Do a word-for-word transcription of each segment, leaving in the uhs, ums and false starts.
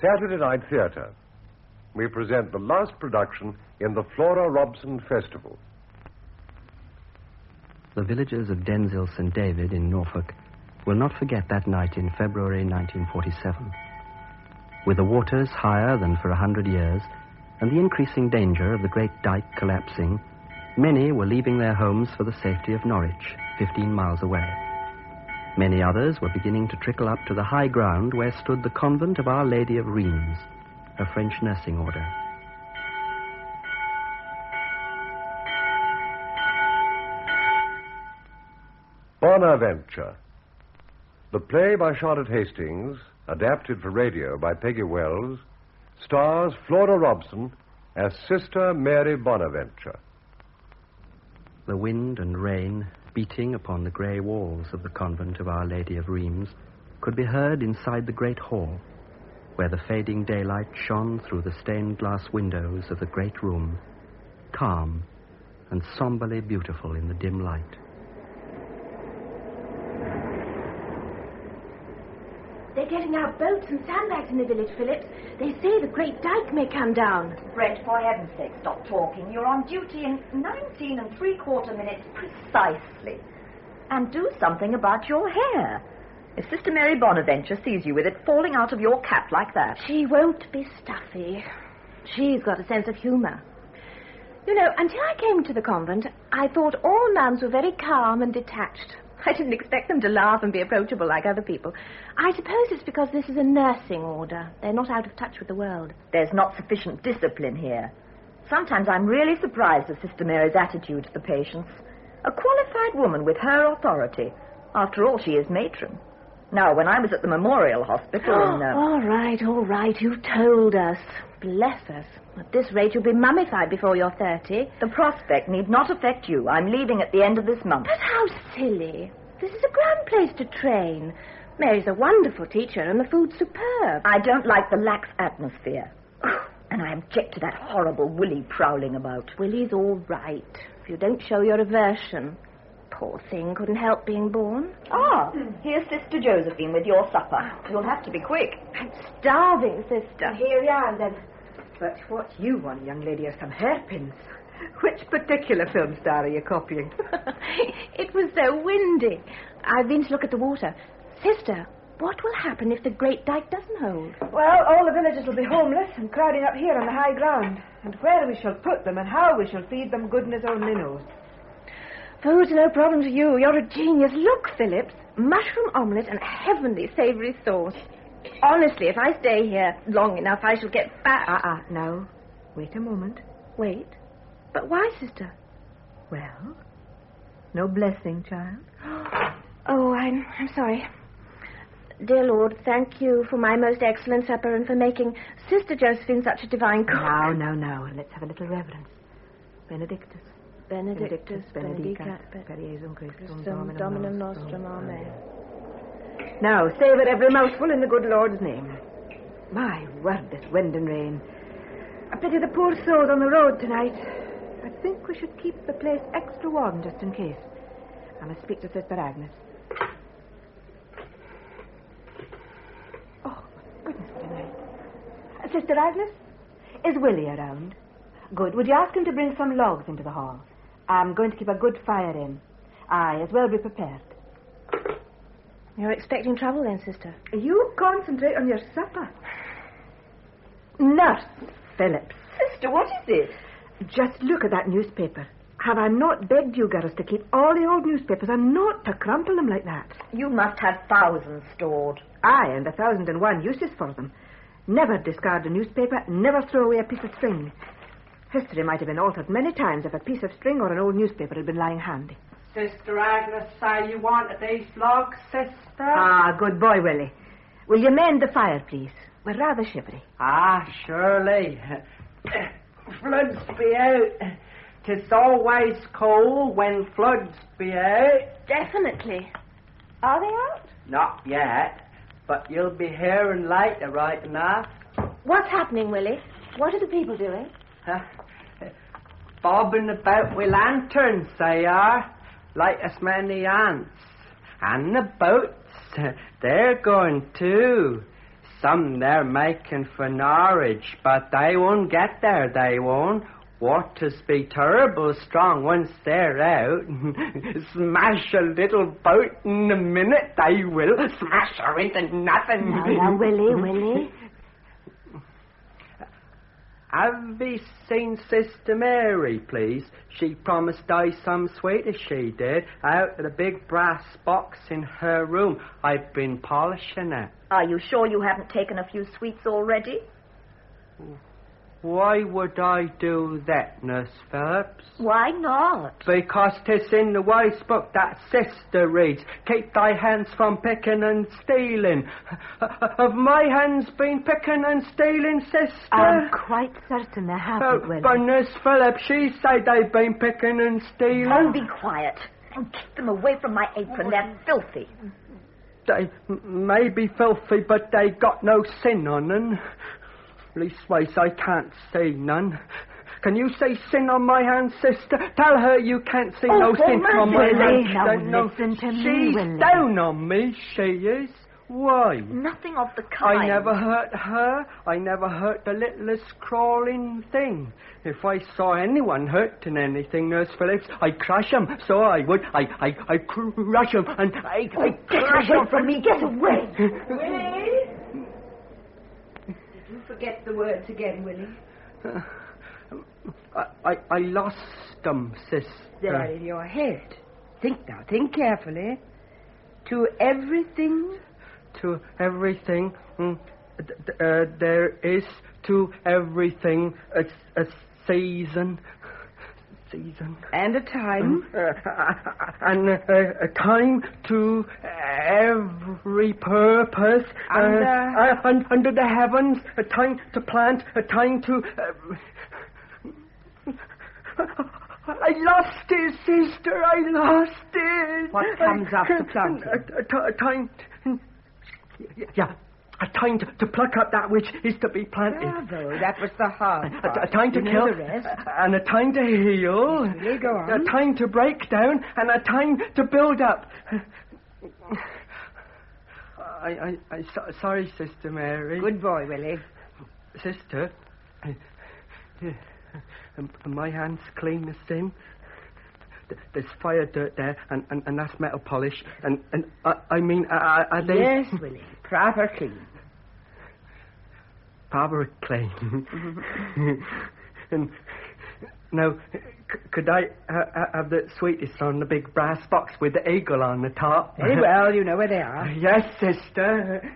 Saturday Night Theatre. We present the last production in the Flora Robson Festival. The villagers of Denzil Saint David in Norfolk will not forget that night in February nineteen forty-seven. With the waters higher than for a hundred years and the increasing danger of the great dike collapsing, many were leaving their homes for the safety of Norwich, fifteen miles away. Many others were beginning to trickle up to the high ground where stood the convent of Our Lady of Rheims, a French nursing order. Bonaventure. The play by Charlotte Hastings, adapted for radio by Peggy Wells, stars Flora Robson as Sister Mary Bonaventure. The wind and rain, beating upon the grey walls of the convent of Our Lady of Rheims, could be heard inside the great hall, where the fading daylight shone through the stained glass windows of the great room, calm and somberly beautiful in the dim light. They're getting out boats and sandbags in the village, Phillips. They say the great dike may come down. Brett, for heaven's sake, stop talking. You're on duty in nineteen and three-quarter minutes precisely. And do something about your hair. If Sister Mary Bonaventure sees you with it falling out of your cap like that... She won't be stuffy. She's got a sense of humour. You know, until I came to the convent, I thought all nuns were very calm and detached. I didn't expect them to laugh and be approachable like other people. I suppose it's because this is a nursing order. They're not out of touch with the world. There's not sufficient discipline here. Sometimes I'm really surprised at Sister Mary's attitude to the patients. A qualified woman with her authority. After all, she is matron. Now, when I was at the Memorial Hospital Oh, in... Uh... all right, all right, you've told us. Bless us. At this rate, you'll be mummified before you're thirty. The prospect need not affect you. I'm leaving at the end of this month. But how silly. This is a grand place to train. Mary's a wonderful teacher and the food's superb. I don't like the lax atmosphere. And I object to that horrible Willie prowling about. Willie's all right, if you don't show your aversion. Poor thing, couldn't help being born. Ah, here's Sister Josephine with your supper. You'll have to be quick. I'm starving, sister. Here you are, then. But what you want, young lady, are some hairpins. Which particular film star are you copying? It was so windy. I've been to look at the water. Sister, what will happen if the great dike doesn't hold? Well, all the villagers will be homeless and crowding up here on the high ground. And where we shall put them and how we shall feed them, goodness only knows. Food's no problem to you. You're a genius. Look, Phillips. Mushroom omelette and heavenly savoury sauce. Honestly, if I stay here long enough, I shall get fat. Ah, uh-uh, now, wait a moment. Wait? But why, sister? Well, no blessing, child. Oh, I'm, I'm sorry. Dear Lord, thank you for my most excellent supper and for making Sister Josephine such a divine cook. Now, now, now, let's have a little reverence. Benedictus. Benedictus, benedicat, per Jesum Christum, Dominum, Dominum nostrum, Amen. Now, savour every mouthful in the good Lord's name. My word, this wind and rain. I pity the poor souls on the road tonight. I think we should keep the place extra warm just in case. I must speak to Sister Agnes. Oh, goodness tonight. Uh, Sister Agnes, is Willie around? Good. Would you ask him to bring some logs into the hall? I'm going to keep a good fire in. Aye, as well be prepared. You're expecting trouble then, sister? You concentrate on your supper. Nurse Phillips. Sister, what is it? Just look at that newspaper. Have I not begged you girls to keep all the old newspapers and not to crumple them like that? You must have thousands stored. Aye, and a thousand and one uses for them. Never discard a newspaper, never throw away a piece of string. History might have been altered many times if a piece of string or an old newspaper had been lying handy. Sister Agnes, say you wanted these logs, sister? Ah, good boy, Willie. Will you mend the fire, please? We're rather shivery. Ah, surely. Floods be out. 'Tis always cold when floods be out. Definitely. Are they out? Not yet, but you'll be hearing later, right enough. What's happening, Willie? What are the people doing? Huh? Bobbing about with lanterns, they are, like as many ants. And the boats, they're going too. some they're making for Norwich, but they won't get there, they won't. Waters be terrible strong once they're out. Smash a little boat in a minute, they will. Smash her into nothing. Now, now, Willie, Willie. Have we seen Sister Mary, please? She promised I some sweeters, she did, out of the big brass box in her room. I've been polishing it. Are you sure you haven't taken a few sweets already? Why would I do that, Nurse Phillips? Why not? Because 'tis in the wise book that sister reads, keep thy hands from picking and stealing. Have my hands been picking and stealing, sister? I'm quite certain they haven't, Oh, Willie. but Nurse Phillips, she said they've been picking and stealing. Oh, be quiet. And keep them away from my apron. They're filthy. They m- may be filthy, but they got no sin on them. Leastways, I can't see none. Can you see sin on my hands, sister? Tell her you can't see Oh, no for sin on my mercy, hands. now Don't know- listen to me, She's Willie. down on me, she is. Why? Nothing of the kind. I never hurt her. I never hurt the littlest crawling thing. If I saw anyone hurting anything, Nurse Phillips, I'd crush 'em. So I would. I, I, I crush 'em and I, I Get away from me. Get away. Willie? Did you forget the words again, Willie? Uh, I, I, I lost them, sister. There in your head. Think now. Think carefully. To everything... To everything, mm, d- d- uh, there is to everything a, a season, season, And a time. uh, and uh, a time to every purpose. Under- uh, uh, un- under the heavens, a time to plant, a time to. Uh, I lost it, sister. I lost it. What comes after planting? A, a, a, a time. Yeah, a time to, to pluck up that which is to be planted. Bravo, that was the hard part. A, a time to You kill, know the rest. and a time to heal, Really, go on. a time to break down, and a time to build up. I, I, I, so, sorry, Sister Mary. Good boy, Willie. Sister, I, are my hands clean as sin? There's fire dirt there, and, and, and that's metal polish, and, and uh, I mean, are, are they... Yes, Willie. Proper clean. Proper clean. And now, c- could I uh, have the sweetest on the big brass box with the eagle on the top? Very well, you know where they are. Yes, sister.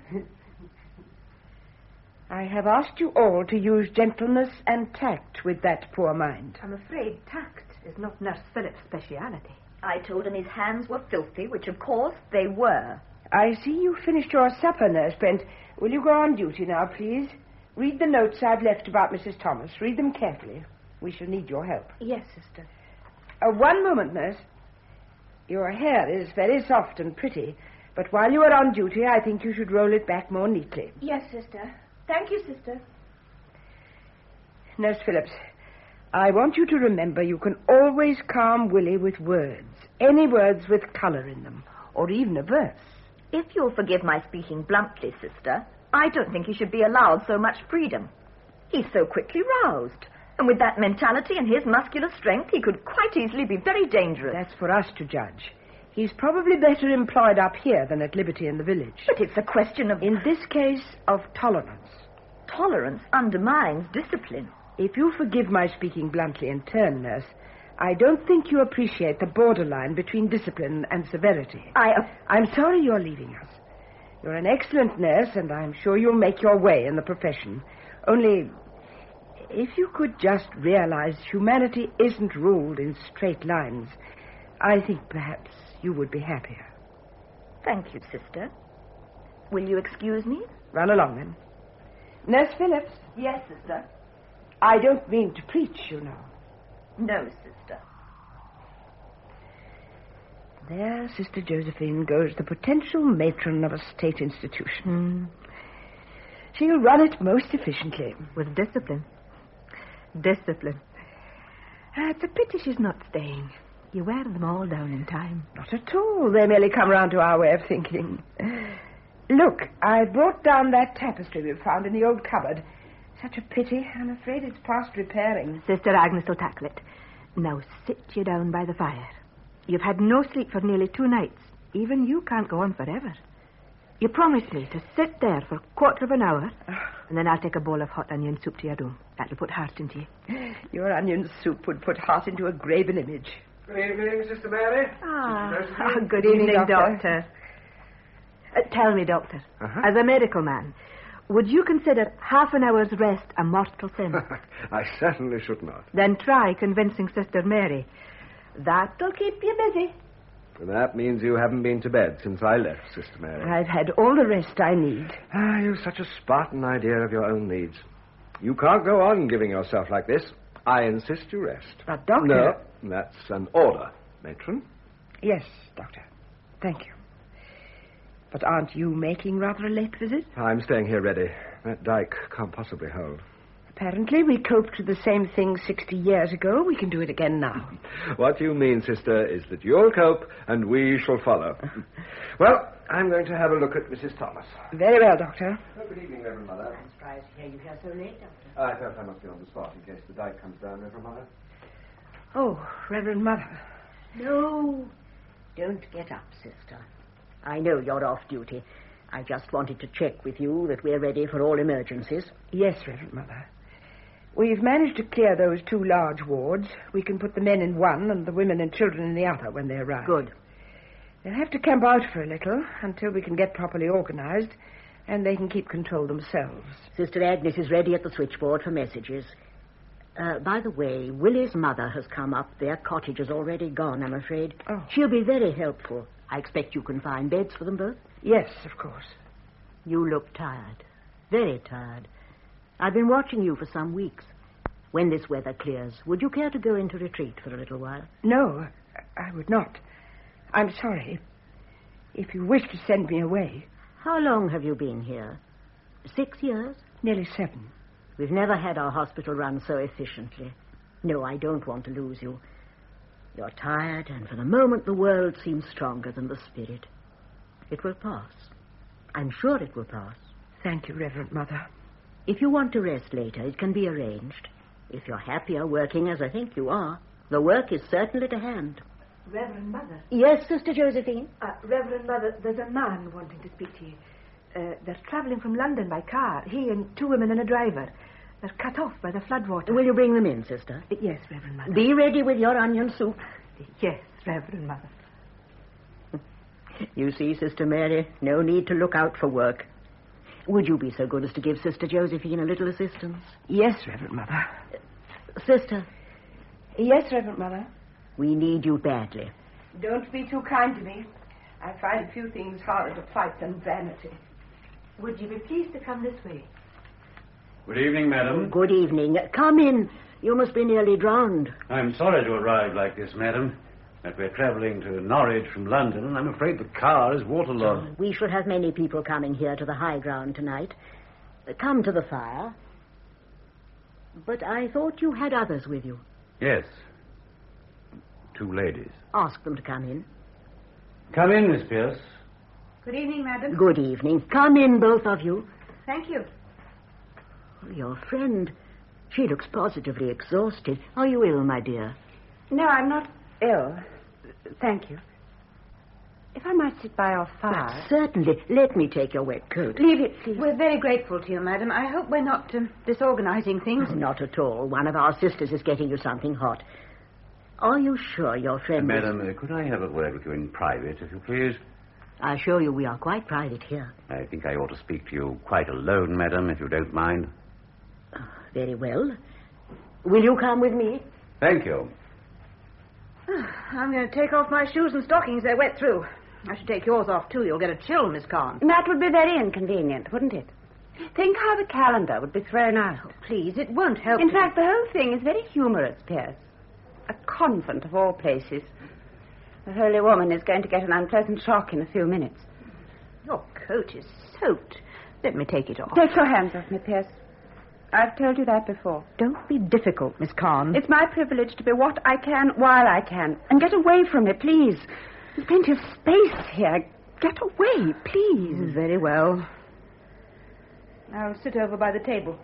I have asked you all to use gentleness and tact with that poor mind. I'm afraid tact is not Nurse Phillips' speciality. I told him his hands were filthy, which of course they were. I see you finished your supper, Nurse Brent. Will you go on duty now, please? Read the notes I've left about Missus Thomas. Read them carefully. We shall need your help. Yes, sister. Uh, one moment, Nurse. Your hair is very soft and pretty, but while you are on duty, I think you should roll it back more neatly. Yes, sister. Thank you, sister. Nurse Phillips, I want you to remember you can always calm Willie with words. Any words with colour in them, or even a verse. If you'll forgive my speaking bluntly, sister, I don't think he should be allowed so much freedom. He's so quickly roused. And with that mentality and his muscular strength, he could quite easily be very dangerous. That's for us to judge. He's probably better employed up here than at liberty in the village. But it's a question of... In this case, of tolerance. Tolerance undermines discipline. If you forgive my speaking bluntly in turn, Nurse, I don't think you appreciate the borderline between discipline and severity. I... Uh, I'm sorry you're leaving us. You're an excellent nurse, and I'm sure you'll make your way in the profession. Only, if you could just realize humanity isn't ruled in straight lines, I think perhaps you would be happier. Thank you, sister. Will you excuse me? Run along, then. Nurse Phillips. Yes, sister. I don't mean to preach, you know. No, sister. There, Sister Josephine, goes the potential matron of a state institution. She'll run it most efficiently. With discipline. Discipline. Uh, it's a pity she's not staying. You wear them all down in time. Not at all. They merely come round to our way of thinking. Look, I brought down that tapestry we found in the old cupboard. Such a pity. I'm afraid it's past repairing. Sister Agnes will tackle it. Now sit you down by the fire. You've had no sleep for nearly two nights. Even you can't go on forever. You promised me to sit there for a quarter of an hour, and then I'll take a bowl of hot onion soup to your room. That'll put heart into you. Your onion soup would put heart into a graven image. Good evening, Sister Mary. Ah, Sister good evening, Doctor. Doctor. Uh, tell me, Doctor, Uh-huh. as a medical man, would you consider half an hour's rest a mortal sin? I certainly should not. Then try convincing Sister Mary. That'll keep you busy. And that means you haven't been to bed since I left, Sister Mary. I've had all the rest I need. Ah, you've such a Spartan idea of your own needs. You can't go on giving yourself like this. I insist you rest. But, Doctor... No, that's an order, matron. Yes, Doctor. Thank you. But aren't you making rather a late visit? I'm staying here ready. That dike can't possibly hold. Apparently we coped with the same thing sixty years ago. We can do it again now. What you mean, sister, is that you'll cope and we shall follow. Well, I'm going to have a look at Missus Thomas. Very well, Doctor. Oh, good evening, Reverend Mother. I'm surprised to hear you here so late, Doctor. I felt I must be on the spot in case the dike comes down, Reverend Mother. Oh, Reverend Mother. No, don't get up, sister. I know you're off duty. I just wanted to check with you that we're ready for all emergencies. Yes, Reverend Mother. We've managed to clear those two large wards. We can put the men in one and the women and children in the other when they arrive. Good. They'll have to camp out for a little until we can get properly organized and they can keep control themselves. Sister Agnes is ready at the switchboard for messages. Uh, by the way, Willie's mother has come up. Their cottage is already gone, I'm afraid. Oh. She'll be very helpful. I expect you can find beds for them both. Yes, of course. You look tired. Very tired. I've been watching you for some weeks. When this weather clears, would you care to go into retreat for a little while? No, I would not. I'm sorry. If you wish to send me away. How long have you been here? Six years? Nearly seven. We've never had our hospital run so efficiently. No, I don't want to lose you. You're tired, and for the moment the world seems stronger than the spirit. It will pass. I'm sure it will pass. Thank you, Reverend Mother. If you want to rest later, it can be arranged. If you're happier working as I think you are, the work is certainly to hand. Reverend Mother. Yes, Sister Josephine? Uh, Reverend Mother, there's a man wanting to speak to you. Uh, they're travelling from London by car. He and two women and a driver. They're cut off by the floodwater. Will you bring them in, Sister? Yes, Reverend Mother. Be ready with your onion soup. Yes, Reverend Mother. You see, Sister Mary, no need to look out for work. Would you be so good as to give Sister Josephine a little assistance? Yes, Reverend Mother. Uh, Sister, Yes, Reverend Mother. we need you badly. Don't be too kind to me. I find few things harder to fight than vanity. Would you be pleased to come this way? Good evening, madam. Good evening. Come in. You must be nearly drowned. I'm sorry to arrive like this, madam. But we're travelling to Norwich from London, and I'm afraid the car is waterlogged. We shall have many people coming here to the high ground tonight. Uh, Come to the fire. But I thought you had others with you. Yes. Two ladies. Ask them to come in. Come in, Miss Pierce. Good evening, madam. Good evening. Come in, both of you. Thank you. Your friend, she looks positively exhausted. Are you ill, my dear? No, I'm not ill. Thank you. If I might sit by our fire. Certainly. Let me take your wet coat. Leave it, please. We're very grateful to you, madam. I hope we're not uh, disorganizing things. Not at all. One of our sisters is getting you something hot. Are you sure your friend is... Madam, uh, could I have a word with you in private, if you please? I assure you we are quite private here. I think I ought to speak to you quite alone, madam, if you don't mind. Very well. Will you come with me? Thank you. I'm going to take off my shoes and stockings. They're wet through. I should take yours off, too. You'll get a chill, Miss Kahn. That would be very inconvenient, wouldn't it? Think how the calendar would be thrown out. Oh, please, it won't help. In you. fact, the whole thing is very humorous, Pierce. A convent of all places. The holy woman is going to get an unpleasant shock in a few minutes. Your coat is soaked. Let me take it off. Take your hands off me, Pierce. I've told you that before. Don't be difficult, Miss Kahn. It's my privilege to be what I can while I can. And get away from it, please. There's plenty of space here. get away, please. Very well. Now sit over by the table.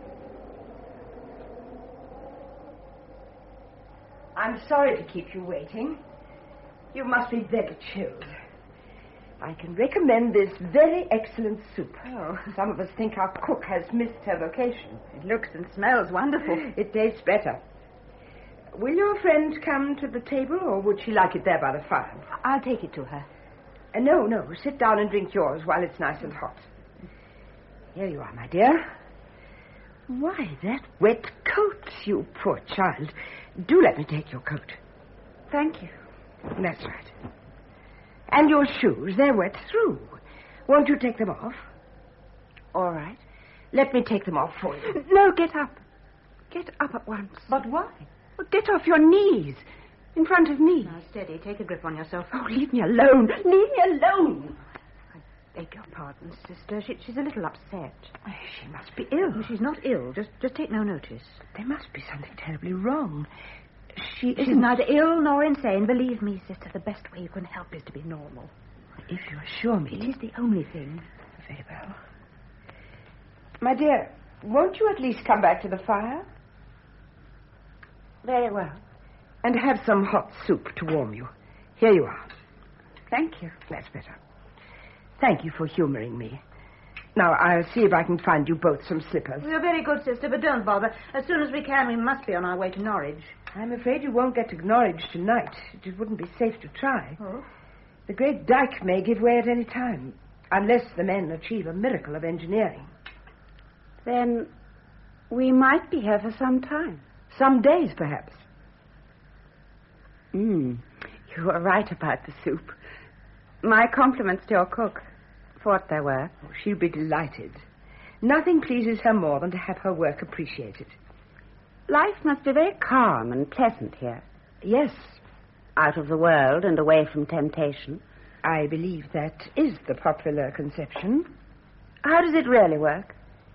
I'm sorry to keep you waiting. You must be very chilled. I can recommend this very excellent soup. Oh. Some of us think our cook has missed her vocation. It looks and smells wonderful. It tastes better. Will your friend come to the table, or would she like it there by the fire? I'll take it to her. Uh, no, no. Sit down and drink yours while it's nice and hot. Here you are, my dear. Why, that wet coat, you poor child. Do let me take your coat. Thank you. That's right. And your shoes, they're wet through. Won't you take them off? All right. Let me take them off for you. No, get up. Get up at once. But why? Well, get off your knees. In front of me. Now, steady. Take a grip on yourself. Oh, leave me alone. Leave me alone. I beg your pardon, sister. She, she's a little upset. She must be ill. She's not ill. Just, just take no notice. There must be something terribly wrong. She She's neither ill nor insane. Believe me, sister, the best way you can help is to be normal. If you assure me. It is the only thing. Very well. My dear, won't you at least come back to the fire? Very well. And have some hot soup to warm you. Here you are. Thank you. That's better. Thank you for humoring me. Now, I'll see if I can find you both some slippers. You're very good, sister, but don't bother. As soon as we can, we must be on our way to Norwich. I'm afraid you won't get to Norwich tonight. It wouldn't be safe to try. Oh? The great dike may give way at any time, unless the men achieve a miracle of engineering. Then we might be here for some time. Some days, perhaps. Mm. You were right about the soup. My compliments to your cook, for what they were. Oh, she'll be delighted. Nothing pleases her more than to have her work appreciated. Life must be very calm and pleasant here. Yes. Out of the world and away from temptation. I believe that is the popular conception. How does it really work?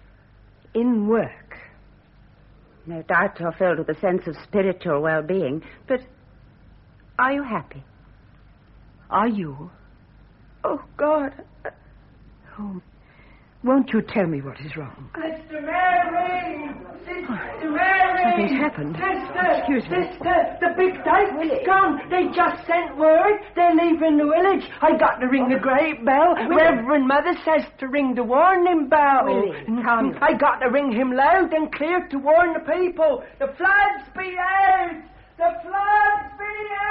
In work. No doubt you're filled with a sense of spiritual well-being, but are you happy? Are you? Oh, God. Oh, won't you tell me what is wrong? Sister Mary! Sister Mary! Something's happened. Sister! Excuse me. Sister! The big dike's gone. They just sent word. They're leaving the village. I got to ring the great bell. Reverend Mother says to ring the warning bell. Willie, calm yourself. I got to ring him loud and clear to warn the people. The floods be out! The floods be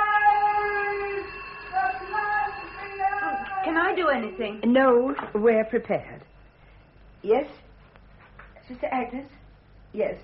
out! The floods be out! Can I do anything? No, we're prepared. Yes? Sister Agnes? Yes.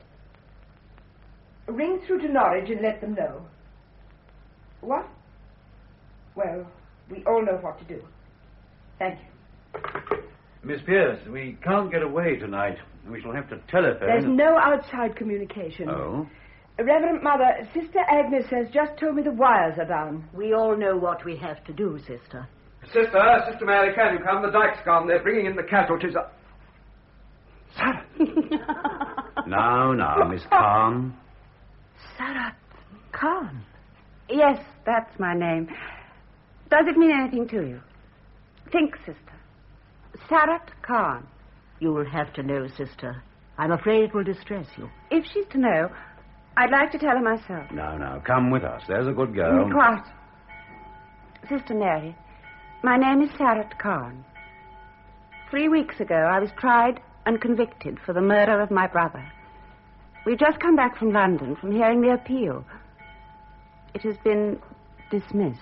Ring through to Norwich and let them know. What? Well, we all know what to do. Thank you. Miss Pierce, we can't get away tonight. We shall have to telephone. There's no outside communication. Oh? Reverend Mother, Sister Agnes has just told me the wires are down. We all know what we have to do, sister. Sister, Sister Mary, can you come? The dike's gone. They're bringing in the casualties. Sarah. Now, now, Miss Khan. Sarah Khan? Yes, that's my name. Does it mean anything to you? Think, sister. Sarat Khan. You will have to know, sister. I'm afraid it will distress you. If she's to know, I'd like to tell her myself. Now, now, come with us. There's a good girl. Be quiet. Sister Mary, my name is Sarat Khan. Three weeks ago, I was tried and convicted for the murder of my brother. We've just come back from London from hearing the appeal. It has been dismissed.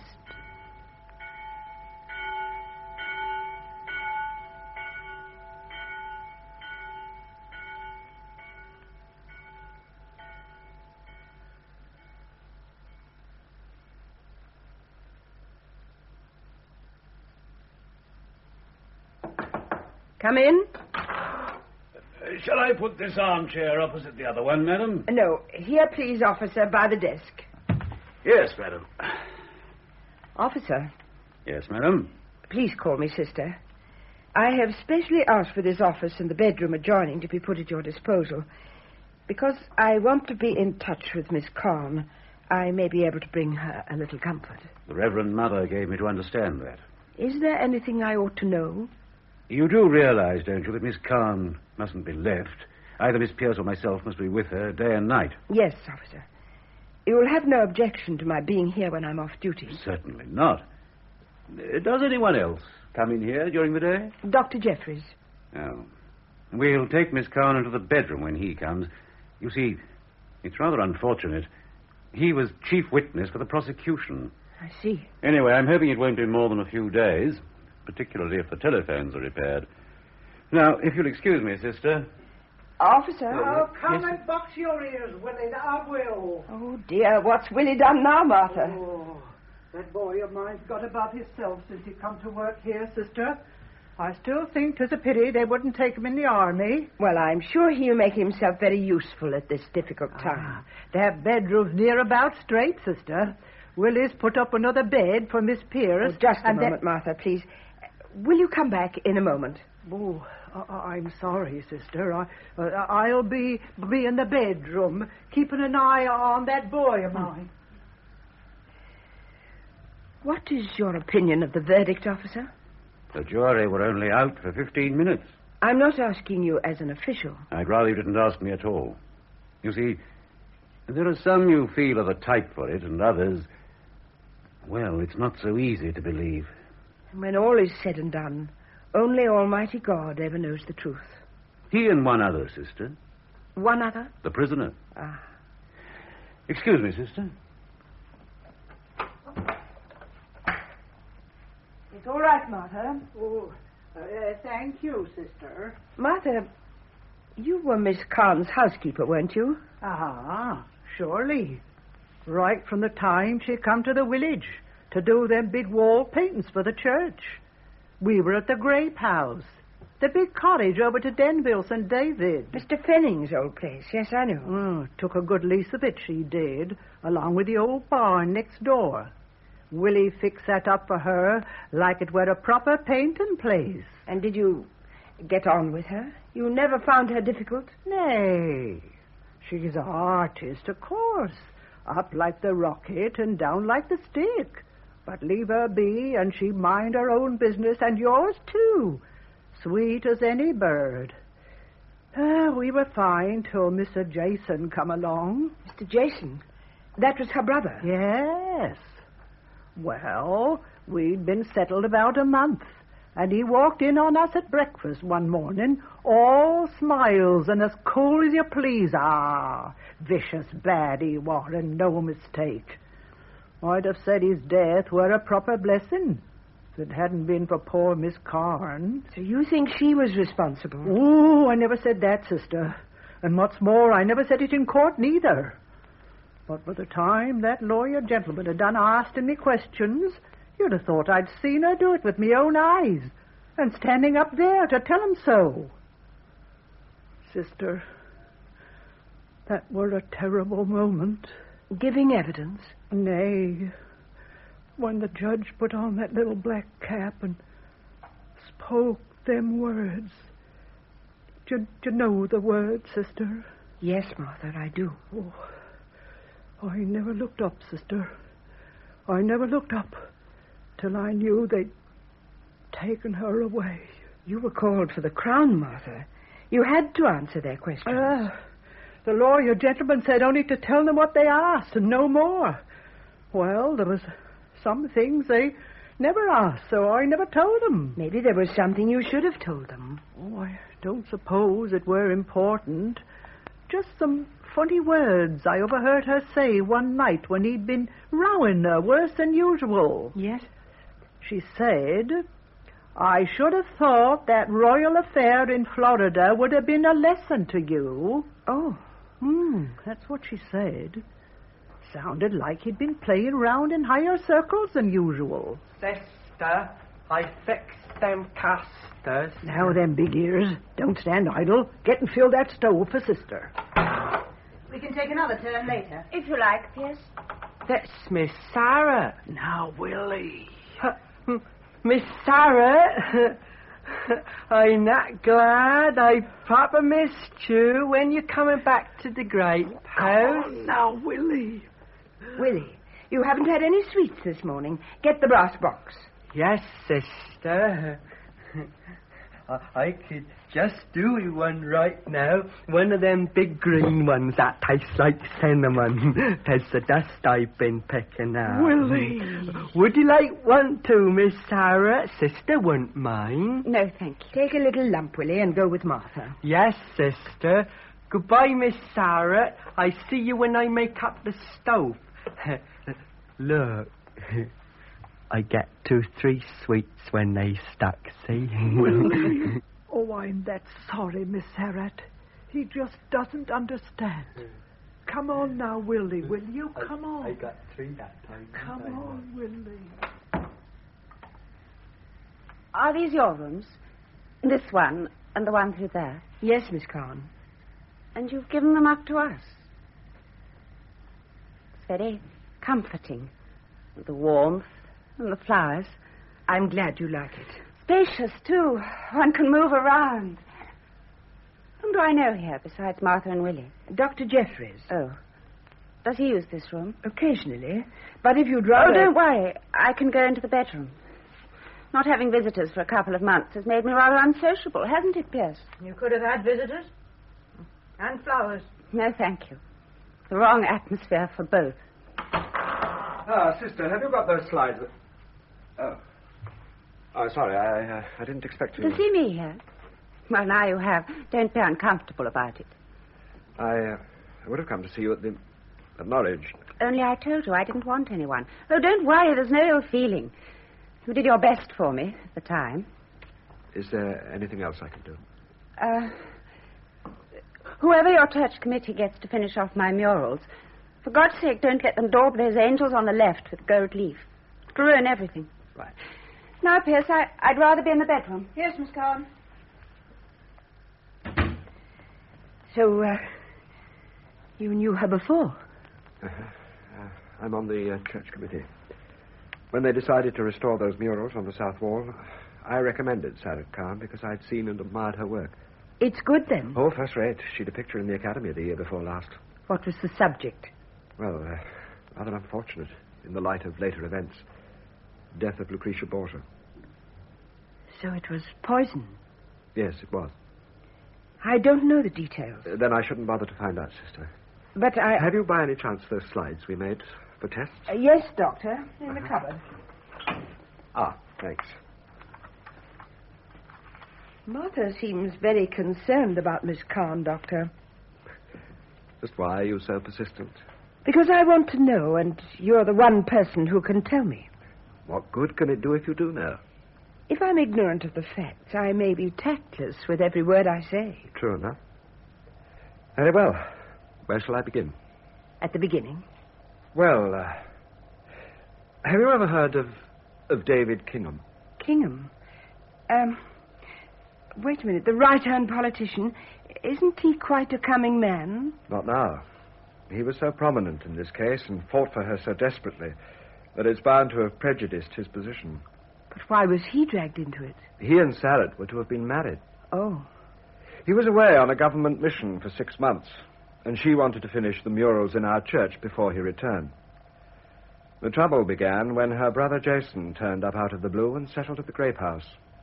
Come in. Uh, shall I put this armchair opposite the other one, madam? No. Here, please, officer, by the desk. Yes, madam. Officer. Yes, madam. Please call me sister. I have specially asked for this office and the bedroom adjoining to be put at your disposal. Because I want to be in touch with Miss Khan, I may be able to bring her a little comfort. The Reverend Mother gave me to understand that. Is there anything I ought to know? You do realize, don't you, that Miss Carn mustn't be left. Either Miss Pierce or myself must be with her day and night. Yes, officer. You'll have no objection to my being here when I'm off duty. Certainly not. Uh, Does anyone else come in here during the day? Doctor Jeffries. Oh. We'll take Miss Carn into the bedroom when he comes. You see, it's rather unfortunate. He was chief witness for the prosecution. I see. Anyway, I'm hoping it won't be more than a few days, particularly if the telephones are repaired. Now, if you'll excuse me, sister. Officer. Oh, come Yes. and box your ears, Willie. I will. Oh, dear. What's Willie done now, Martha? Oh, that boy of mine's got above himself since he come to work here, sister. I still think 'tis a pity they wouldn't take him in the army. Well, I'm sure he'll make himself very useful at this difficult time. Ah, their bedroom's near about straight, sister. Willie's put up another bed for Miss Pierce. Oh, just a and moment, Martha, please. Will you come back in a moment? Oh, I- I'm sorry, sister. I, uh, I'll be be in the bedroom, keeping an eye on that boy of mine. What is your opinion of the verdict, officer? The jury were only out for fifteen minutes. I'm not asking you as an official. I'd rather you didn't ask me at all. You see, there are some you feel are the type for it, and others, well, it's not so easy to believe. When all is said and done, only Almighty God ever knows the truth. He and one other, sister. One other? The prisoner. Ah. Excuse me, sister. It's all right, Martha. Oh, uh, thank you, sister. Martha, you were Miss Carn's housekeeper, weren't you? Ah, surely. Right from the time she come to the village to do them big wall paintings for the church. We were at the Grape House, the big cottage over to Denville, Saint David. Mister Fenning's old place. Yes, I know. Oh, took a good lease of it, she did, along with the old barn next door. Willie fixed that up for her like it were a proper painting place. And did you get on with her? You never found her difficult? Nay, she's an artist, of course. Up like the rocket and down like the stick. But leave her be, and she mind her own business, and yours too. Sweet as any bird. Uh, we were fine till Mister Jason come along. Mister Jason? That was her brother? Yes. Well, we'd been settled about a month, and he walked in on us at breakfast one morning, all smiles and as cool as you please. Ah, vicious bad he was, and no mistake. I'd have said his death were a proper blessing if it hadn't been for poor Miss Carn. So you think she was responsible? Oh, I never said that, sister. And what's more, I never said it in court, neither. But by the time that lawyer gentleman had done asking me questions, you'd have thought I'd seen her do it with me own eyes, and standing up there to tell him so. Sister, that were a terrible moment. Giving evidence? Nay. When the judge put on that little black cap and spoke them words. Do you know the words, sister? Yes, Martha, I do. Oh, I never looked up, sister. I never looked up till I knew they'd taken her away. You were called for the Crown, Martha. You had to answer their questions. Ah, the lawyer gentleman said only to tell them what they asked and no more. Well, there was some things they never asked, so I never told them. Maybe there was something you should have told them. Oh, I don't suppose it were important. Just some funny words I overheard her say one night when he'd been rowing her worse than usual. Yes? She said, I should have thought that royal affair in Florida would have been a lesson to you. Oh. Hmm, that's what she said. Sounded like he'd been playing round in higher circles than usual. Sister, I fixed them casters. Now then, big ears, don't stand idle. Get and fill that stove for sister. We can take another turn later. If you like, Pierce. That's Miss Sarah. Now, Willie. Uh, m- Miss Sarah, I'm not glad I proper missed you when you're coming back to the Grape House. Oh, now, Willie. Willie, you haven't had any sweets this morning. Get the brass box. Yes, sister. I, I could just do with one right now. One of them big green ones that tastes like cinnamon. There's the dust I've been picking out. Willie. Would you like one too, Miss Sarah? Sister wouldn't mind. No, thank you. Take a little lump, Willie, and go with Martha. Yes, sister. Goodbye, Miss Sarah. I see you when I make up the stove. Look. I get two, three sweets when they stuck, see? Oh, I'm that sorry, Miss Harriet. He just doesn't understand. Come on now, Willie, will you? Come on. I got three that time. Come on, Willie. Are these your rooms? This one and the one through there? Yes, Miss Khan. And you've given them up to us? It's very comforting. The warmth and the flowers. I'm glad you like it. Spacious, too. One can move around. Whom do I know here besides Martha and Willie? Doctor Jeffries. Oh. Does he use this room? Occasionally. But if you'd rather... Oh, don't worry. I can go into the bedroom. Not having visitors for a couple of months has made me rather unsociable, hasn't it, Pierce? You could have had visitors. And flowers. No, thank you. The wrong atmosphere for both. Ah, sister, have you got those slides? Oh. Oh, sorry, I, uh, I didn't expect you. To see me here? Well, now you have. Don't be uncomfortable about it. I, uh, I would have come to see you at the... at Norwich. Only I told you I didn't want anyone. Oh, don't worry, there's no ill feeling. You did your best for me at the time. Is there anything else I can do? Uh, whoever your church committee gets to finish off my murals, for God's sake, don't let them daub those angels on the left with gold leaf. It'll ruin everything. Right. Now, Pierce, I, I'd rather be in the bedroom. Yes, Miss Carn. So, uh, you knew her before? Uh-huh. Uh, I'm on the uh, church committee. When they decided to restore those murals on the south wall, I recommended Sarah Khan because I'd seen and admired her work. It's good, then? Oh, first rate. She did a picture in the Academy the year before last. What was the subject? Well, uh, rather unfortunate in the light of later events. Death of Lucretia Borgia. So it was poison? Yes, it was. I don't know the details. Uh, then I shouldn't bother to find out, sister. But I... Have you by any chance those slides we made for tests? Uh, yes, Doctor. In the cupboard. Ah, thanks. Martha seems very concerned about Miss Khan, Doctor. Just why are you so persistent? Because I want to know, and you're the one person who can tell me. What good can it do if you do know? If I'm ignorant of the facts, I may be tactless with every word I say. True enough. Very well. Where shall I begin? At the beginning. Well, uh, have you ever heard of, of David Kingham? Kingham? Um, wait a minute. The right-hand politician. Isn't he quite a coming man? Not now. He was so prominent in this case and fought for her so desperately that it's bound to have prejudiced his position. But why was he dragged into it? He and Sarah were to have been married. Oh. He was away on a government mission for six months, and she wanted to finish the murals in our church before he returned. The trouble began when her brother Jason turned up out of the blue and settled at the Grape House.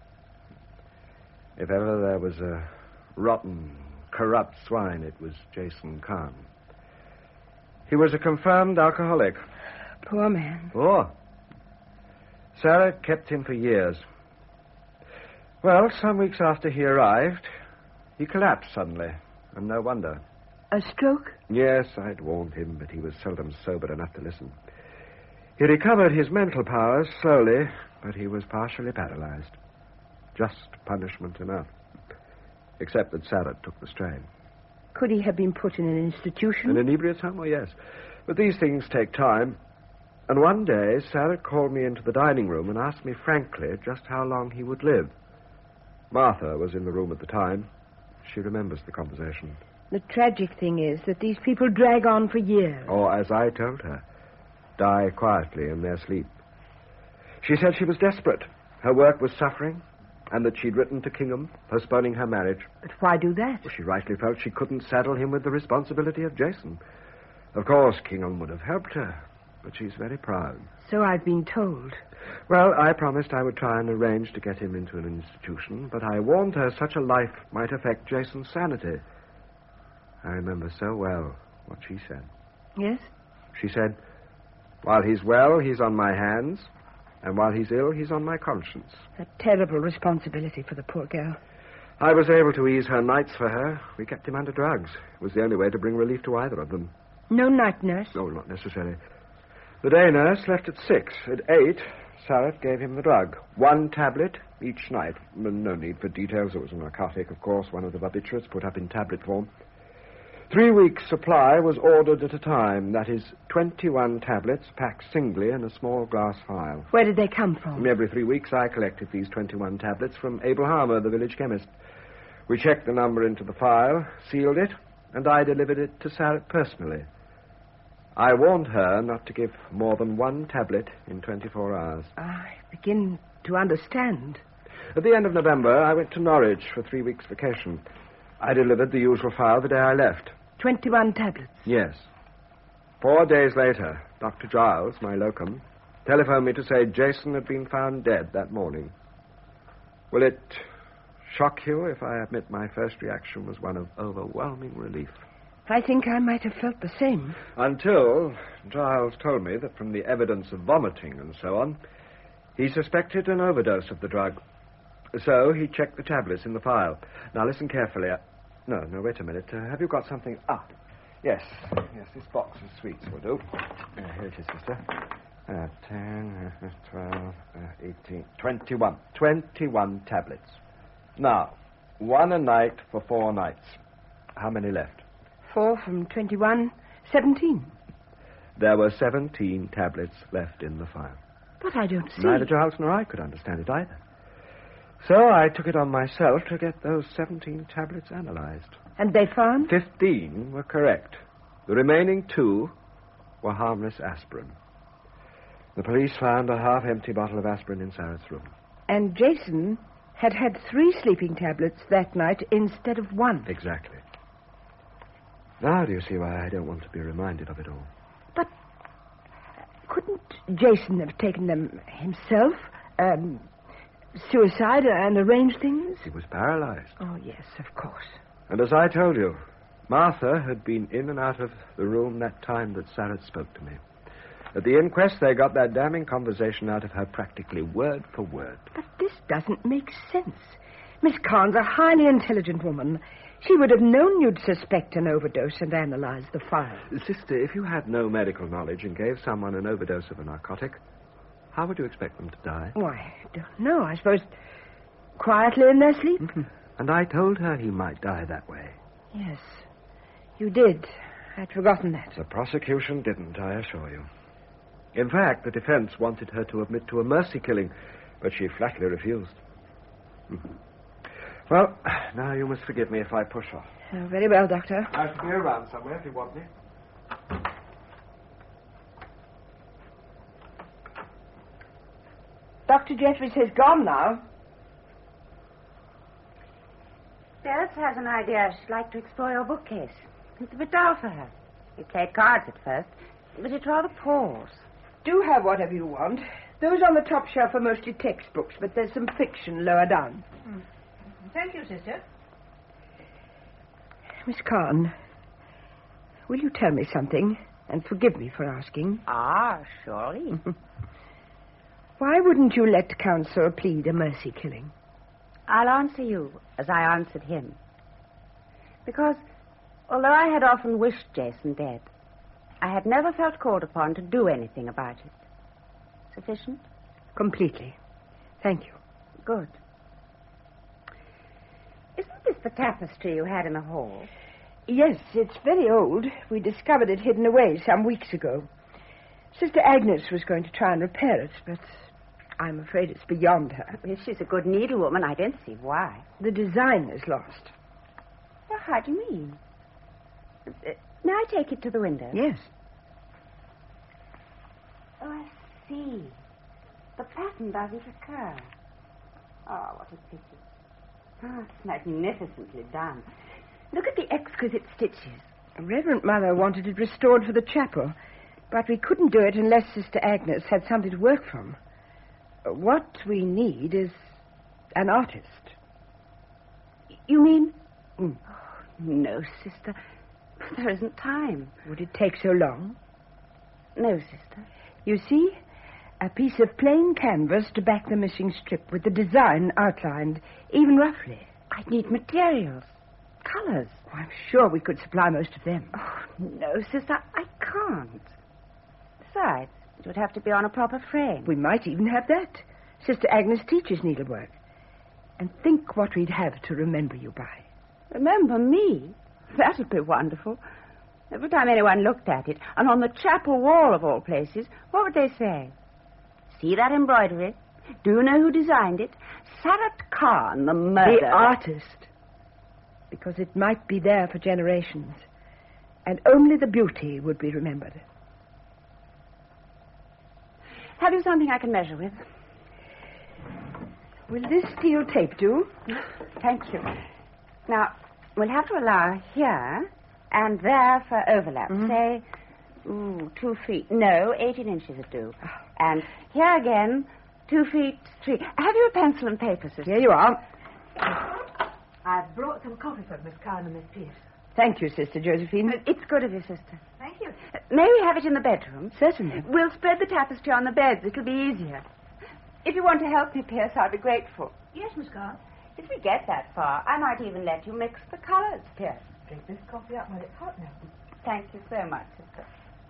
If ever there was a rotten, corrupt swine, it was Jason Khan. He was a confirmed alcoholic. Poor man. Poor. Sarah kept him for years. Well, some weeks after he arrived, he collapsed suddenly, and no wonder. A stroke? Yes, I'd warned him, but he was seldom sober enough to listen. He recovered his mental powers slowly, but he was partially paralyzed. Just punishment enough. Except that Sarah took the strain. Could he have been put in an institution? An inebriate's home? Oh, yes. But these things take time. And one day, Sarah called me into the dining room and asked me frankly just how long he would live. Martha was in the room at the time. She remembers the conversation. The tragic thing is that these people drag on for years. Or, as I told her, die quietly in their sleep. She said she was desperate. Her work was suffering, and that she'd written to Kingham, postponing her marriage. But why do that? Well, she rightly felt she couldn't saddle him with the responsibility of Jason. Of course, Kingham would have helped her, but she's very proud. So I've been told. Well, I promised I would try and arrange to get him into an institution, but I warned her such a life might affect Jason's sanity. I remember so well what she said. Yes? She said, while he's well, he's on my hands, and while he's ill, he's on my conscience. A terrible responsibility for the poor girl. I was able to ease her nights for her. We kept him under drugs. It was the only way to bring relief to either of them. No night nurse? No, not necessary. The day nurse left at six. At eight, Sarah gave him the drug. One tablet each night. No need for details. It was a narcotic, of course, one of the barbiturates put up in tablet form. Three weeks' supply was ordered at a time. That is, twenty-one tablets packed singly in a small glass vial. Where did they come from? Every three weeks I collected these twenty-one tablets from Abel Harmer, the village chemist. We checked the number into the file, sealed it, and I delivered it to Sarah personally. I warned her not to give more than one tablet in twenty-four hours. I begin to understand. At the end of November, I went to Norwich for three weeks' vacation. I delivered the usual file the day I left. Twenty-one tablets? Yes. Four days later, Doctor Giles, my locum, telephoned me to say Jason had been found dead that morning. Will it shock you if I admit my first reaction was one of overwhelming relief? I think I might have felt the same. Until Giles told me that from the evidence of vomiting and so on, he suspected an overdose of the drug. So he checked the tablets in the file. Now listen carefully. Uh, no, no, wait a minute. Uh, have you got something? Ah, yes. Yes, this box of sweets will do. Uh, here it is, sister. Uh, ten, uh, twelve, uh, eighteen, twenty-one. Twenty-one tablets. Now, one a night for four nights. How many left? Four from twenty-one, seventeen. There were seventeen tablets left in the file. But I don't see... Neither Giles nor I could understand it either. So I took it on myself to get those seventeen tablets analyzed. And they found? Fifteen were correct. The remaining two were harmless aspirin. The police found a half-empty bottle of aspirin in Sarah's room. And Jason had had three sleeping tablets that night instead of one. Exactly. Now do you see why I don't want to be reminded of it all? But couldn't Jason have taken them himself? Um, suicide and arranged things? He was paralyzed. Oh, yes, of course. And as I told you, Martha had been in and out of the room that time that Sarah spoke to me. At the inquest, they got that damning conversation out of her practically word for word. But this doesn't make sense. Miss Carn's a highly intelligent woman. She would have known you'd suspect an overdose and analyze the file. Sister, if you had no medical knowledge and gave someone an overdose of a narcotic, how would you expect them to die? Why, I don't know. I suppose quietly in their sleep? Mm-hmm. And I told her he might die that way. Yes, you did. I'd forgotten that. The prosecution didn't, I assure you. In fact, the defense wanted her to admit to a mercy killing, but she flatly refused. Mm-hmm. Well, now you must forgive me if I push off. Oh, very well, Doctor. I shall be around somewhere if you want me. Doctor Jeffries has gone now. Beatrice has an idea. She'd like to explore your bookcase. It's a bit dull for her. We played cards at first, but it rather pours. Do have whatever you want. Those on the top shelf are mostly textbooks, but there's some fiction lower down. Hmm. Thank you, sister. Miss Carn, will you tell me something and forgive me for asking? Ah, surely. Why wouldn't you let counsel plead a mercy killing? I'll answer you as I answered him. Because although I had often wished Jason dead, I had never felt called upon to do anything about it. Sufficient? Completely. Thank you. Good. Isn't this the tapestry you had in the hall? Yes, it's very old. We discovered it hidden away some weeks ago. Sister Agnes was going to try and repair it, but I'm afraid it's beyond her. If she's a good needlewoman, I don't see why. The design is lost. Well, how do you mean? Uh, may I take it to the window? Yes. Oh, I see. The pattern doesn't occur. Oh, what a pity. Oh, it's magnificently done. Look at the exquisite stitches. A Reverend Mother wanted it restored for the chapel. But we couldn't do it unless Sister Agnes had something to work from. What we need is an artist. You mean? Mm. Oh, no, sister. There isn't time. Would it take so long? No, sister. You see, a piece of plain canvas to back the missing strip with the design outlined, even roughly. I'd need materials, colors. Oh, I'm sure we could supply most of them. Oh, no, sister, I can't. Besides, it would have to be on a proper frame. We might even have that. Sister Agnes teaches needlework. And think what we'd have to remember you by. Remember me? That would be wonderful. Every time anyone looked at it, and on the chapel wall of all places, what would they say? See that embroidery? Do you know who designed it? Sarat Khan, the murderer. The artist. Because it might be there for generations. And only the beauty would be remembered. Have you something I can measure with? Will this steel tape do? Thank you. Now, we'll have to allow here and there for overlap. Mm-hmm. Say, ooh, two feet. No, eighteen inches would do. And here again, two feet, three. Have you a pencil and paper, sister? Here you are. I've brought some coffee for Miss Carn and Miss Pierce. Thank you, Sister Josephine. Uh, it's good of you, sister. Thank you. Uh, may we have it in the bedroom? Certainly. We'll spread the tapestry on the beds. It'll be easier. If you want to help me, Pierce, I'll be grateful. Yes, Miss Carn. If we get that far, I might even let you mix the colors, Pierce. Drink this coffee up while it's hot now. Thank you so much, sister.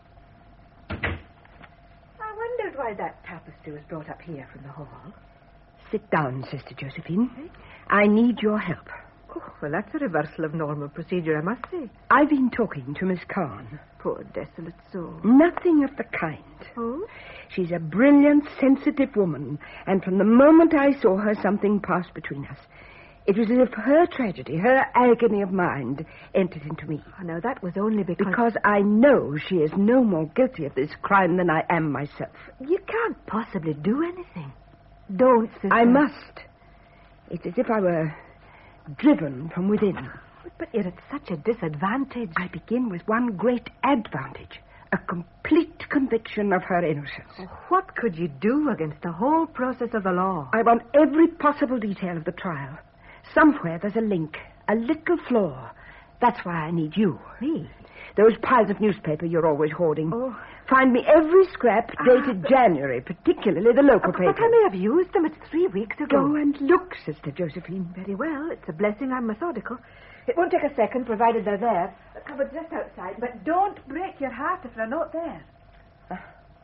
I wondered why that tapestry was brought up here from the hall. Sit down, Sister Josephine. I need your help. Oh, well, that's a reversal of normal procedure, I must say. I've been talking to Miss Carn. Poor desolate soul. Nothing of the kind. Oh? She's a brilliant, sensitive woman, and from the moment I saw her, something passed between us. It was as if her tragedy, her agony of mind, entered into me. Oh, no, that was only because... Because I know she is no more guilty of this crime than I am myself. You can't possibly do anything. Don't, sister. I must. It's as if I were driven from within. But you're at such a disadvantage. I begin with one great advantage. A complete conviction of her innocence. Oh, what could you do against the whole process of the law? I want every possible detail of the trial. Somewhere there's a link, a little flaw. That's why I need you. Me? Those piles of newspaper you're always hoarding. Oh. Find me every scrap dated ah, January, particularly the local but paper. But I may have used them. It's three weeks ago. Go and look, Sister Josephine. Very well. It's a blessing I'm methodical. It won't take a second, provided they're there. The cupboard's just outside, but don't break your heart if they're not there. Uh.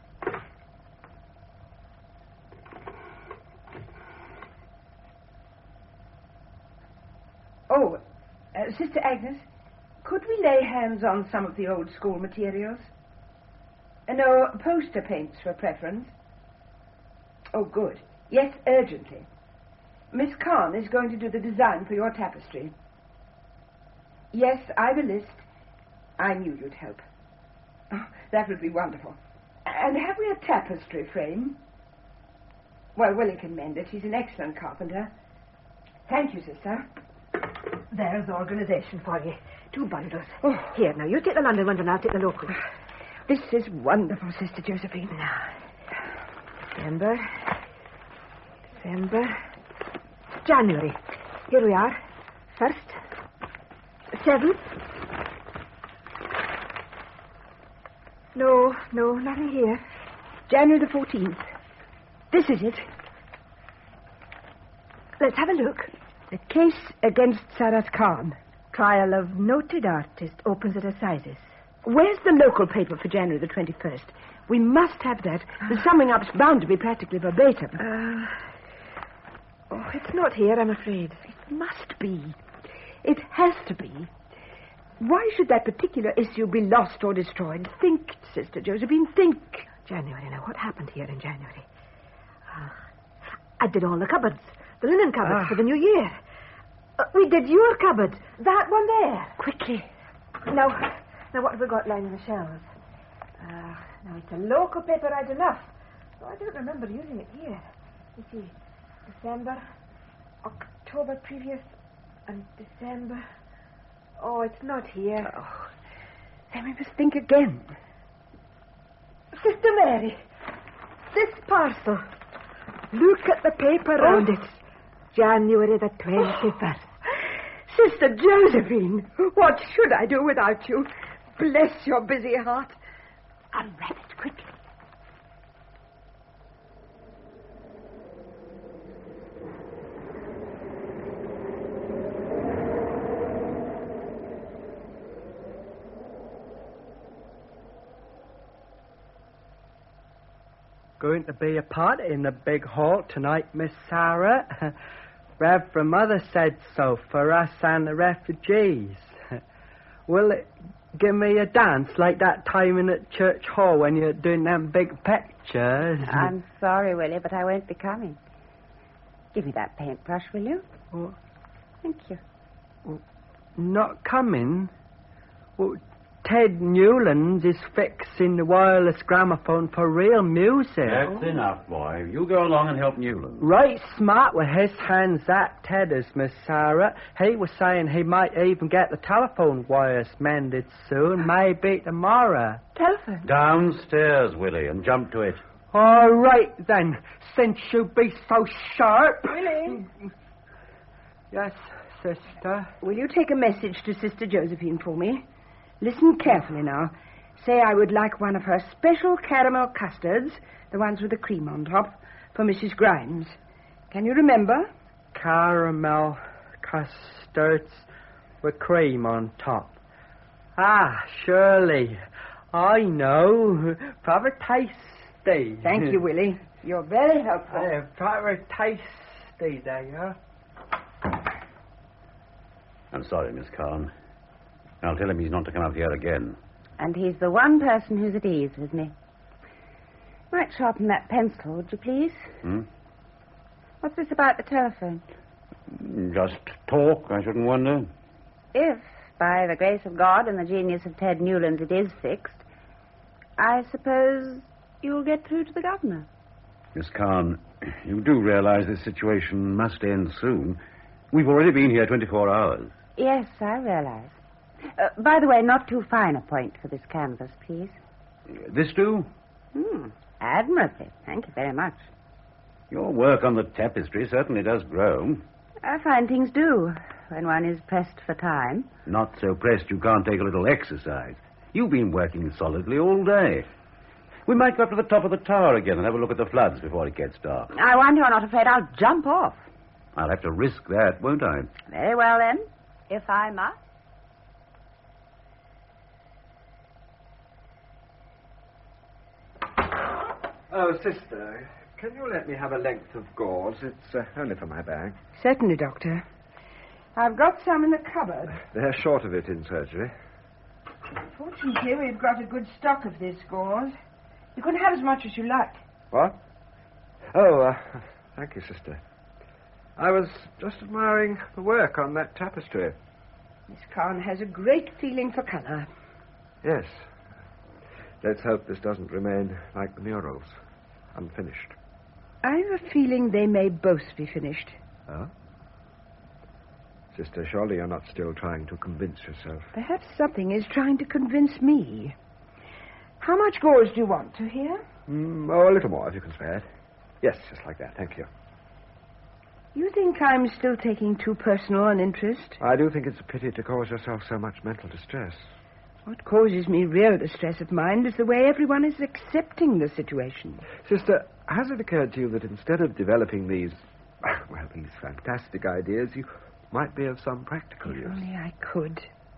Oh, uh, Sister Agnes, could we lay hands on some of the old school materials? Uh, no, poster paints for preference. Oh, good. Yes, urgently. Miss Carn is going to do the design for your tapestry. Yes, I've a list. I knew you'd help. Oh, that would be wonderful. And have we a tapestry frame? Well, Willie can mend it. He's an excellent carpenter. Thank you, sister. There's organization for you. Two bundles. Oh. Here, now, you take the London ones and I'll take the local. This is wonderful, Sister Josephine. Now, December, December, January. Here we are. First, seventh. No, no, nothing here. January the fourteenth. This is it. Let's have a look. The case against Sarat Khan. Trial of noted artist opens at Assizes. Where's the local paper for January the twenty-first? We must have that. The summing up's bound to be practically verbatim. Uh, oh, it's not here, I'm afraid. It must be. It has to be. Why should that particular issue be lost or destroyed? Think, Sister Josephine, think. January. Now, what happened here in January? Uh, I did all the cupboards. The linen cupboards ah. for the new year. Uh, we did your cupboard. That one there. Quickly. Now, now what have we got lining the shelves? Uh, now, it's a local paper right enough. Oh, I don't remember using it here. Let's see. December, October previous, and December. Oh, it's not here. Oh. Then we must think again. Sister Mary, this parcel. Look at the paper Oh. round it. January the twenty-first. Sister Josephine, what should I do without you? Bless your busy heart. Unwrap it quickly. Going to be a party in the big hall tonight, Miss Sarah. Reverend Mother said so for us and the refugees. Will it give me a dance like that time in the church hall when you're doing them big pictures? I'm sorry, Willie, but I won't be coming. Give me that paintbrush, will you? Well, Thank you. not coming? Well, Ted Newlands is fixing the wireless gramophone for real music. That's enough, boy. You go along and help Newland. Right smart with his hands, that Ted is, Miss Sarah. He was saying he might even get the telephone wires mended soon, maybe tomorrow. Telephone? Downstairs, Willie, and jump to it. All right, then, since you be so sharp. Willie? Yes, sister? Will you take a message to Sister Josephine for me? Listen carefully now. Say I would like one of her special caramel custards, the ones with the cream on top, for Missus Grimes. Can you remember? Caramel custards with cream on top. Ah, surely. I know. Proper tasty. Thank you, Willie. You're very helpful. Uh, proper tasty, there you are. I'm sorry, Miss Carn. I'll tell him he's not to come up here again. And he's the one person who's at ease with me. Might sharpen that pencil, would you please? Hmm? What's this about the telephone? Just talk, I shouldn't wonder. If, by the grace of God and the genius of Ted Newlands, it is fixed, I suppose you'll get through to the governor. Miss Carn, you do realize this situation must end soon. We've already been here twenty-four hours. Yes, I realize. Uh, by the way, not too fine a point for this canvas, please. This do? Hmm, admirably. Thank you very much. Your work on the tapestry certainly does grow. I find things do when one is pressed for time. Not so pressed you can't take a little exercise. You've been working solidly all day. We might go up to the top of the tower again and have a look at the floods before it gets dark. I wonder you're not afraid I'll jump off. I'll have to risk that, won't I? Very well, then, if I must. Oh, sister, can you let me have a length of gauze? It's uh, only for my bag. Certainly, Doctor. I've got some in the cupboard. They're short of it in surgery. Fortunately, we've got a good stock of this gauze. You can have as much as you like. What? Oh, uh, thank you, sister. I was just admiring the work on that tapestry. Miss Carn has a great feeling for colour. Yes. Let's hope this doesn't remain like the murals, unfinished. I've a feeling they may both be finished. Oh? Sister, surely you're not still trying to convince yourself. Perhaps something is trying to convince me. How much gauze do you want to hear? Mm, oh, a little more, if you can spare it. Yes, just like that. Thank you. You think I'm still taking too personal an interest? I do think it's a pity to cause yourself so much mental distress. What causes me real distress of mind is the way everyone is accepting the situation. Sister, has it occurred to you that instead of developing these, well, these fantastic ideas, you might be of some practical If use? only I could.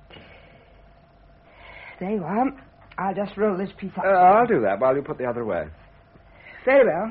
There you are. I'll just roll this piece up. Uh, I'll do that while you put the other away. Very well.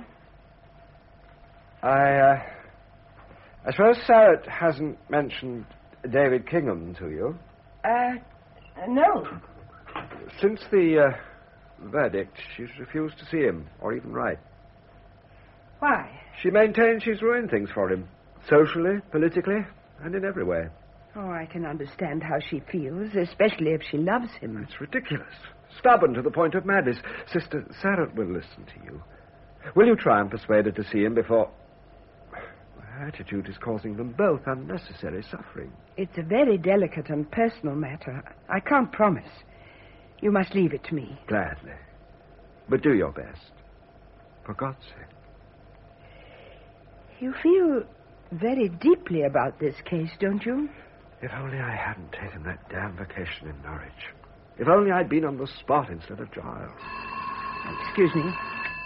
I, uh, I suppose Sarah hasn't mentioned David Kingham to you? Uh, no. Since the uh, verdict, she's refused to see him, or even write. Why? She maintains she's ruined things for him, socially, politically, and in every way. Oh, I can understand how she feels, especially if she loves him. It's ridiculous. Stubborn to the point of madness. Sister, Sarah will listen to you. Will you try and persuade her to see him before... Her attitude is causing them both unnecessary suffering. It's a very delicate and personal matter. I can't promise. You must leave it to me. Gladly. But do your best. For God's sake. You feel very deeply about this case, don't you? If only I hadn't taken that damn vacation in Norwich. If only I'd been on the spot instead of Giles. Excuse me.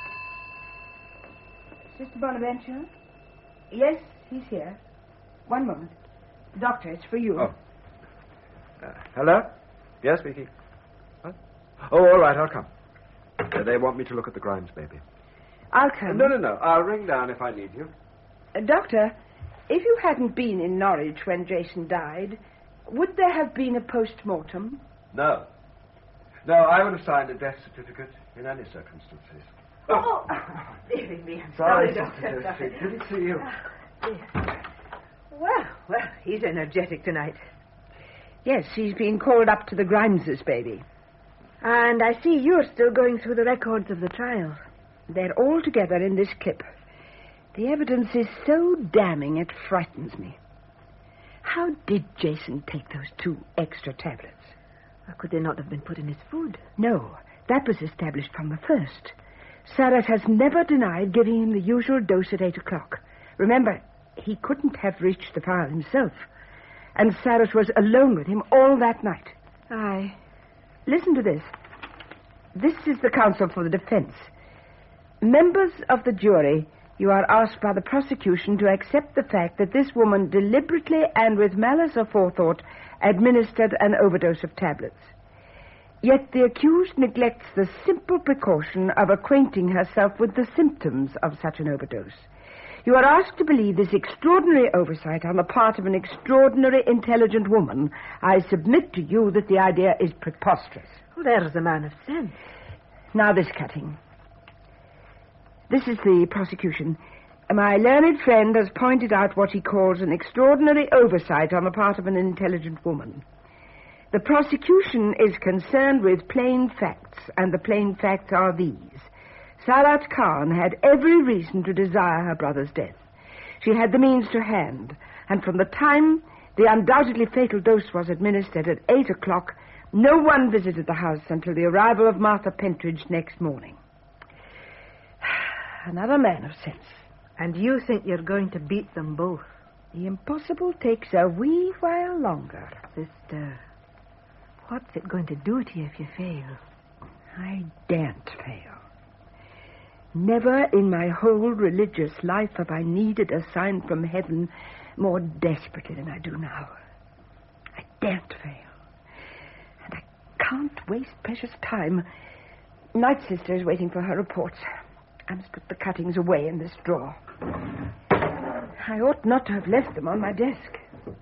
Sister Bonaventure? Yes, he's here. One moment. Doctor, it's for you. Oh. Uh, hello? Yes, speaking. What? Oh, all right, I'll come. Uh, they want me to look at the Grimes baby. I'll come. Uh, no, no, no. I'll ring down if I need you. Uh, doctor, if you hadn't been in Norwich when Jason died, would there have been a post-mortem? No. No, I would have signed a death certificate in any circumstances. Oh, oh. Dear me, I'm sorry, sorry, Doctor. Doctor. Didn't see you. Yes. Well, well, he's energetic tonight. Yes, he's been called up to the Grimeses' baby. And I see you're still going through the records of the trial. They're all together in this clip. The evidence is so damning it frightens me. How did Jason take those two extra tablets? Or could they not have been put in his food? No, that was established from the first. Saras has never denied giving him the usual dose at eight o'clock. Remember, he couldn't have reached the file himself. And Saras was alone with him all that night. Aye. Listen to this. This is the counsel for the defense. Members of the jury, you are asked by the prosecution to accept the fact that this woman deliberately and with malice aforethought administered an overdose of tablets. Yet the accused neglects the simple precaution of acquainting herself with the symptoms of such an overdose. You are asked to believe this extraordinary oversight on the part of an extraordinary intelligent woman. I submit to you that the idea is preposterous. Well, there's a man of sense. Now this cutting. This is the prosecution. My learned friend has pointed out what he calls an extraordinary oversight on the part of an intelligent woman. The prosecution is concerned with plain facts, and the plain facts are these. Sarat Khan had every reason to desire her brother's death. She had the means to hand, and from the time the undoubtedly fatal dose was administered at eight o'clock, no one visited the house until the arrival of Martha Pentridge next morning. Another man of sense. And you think you're going to beat them both? The impossible takes a wee while longer. Sister, what's it going to do to you if you fail? I daren't fail. Never in my whole religious life have I needed a sign from heaven more desperately than I do now. I daren't fail. And I can't waste precious time. Night sister is waiting for her reports. I must put the cuttings away in this drawer. I ought not to have left them on my desk.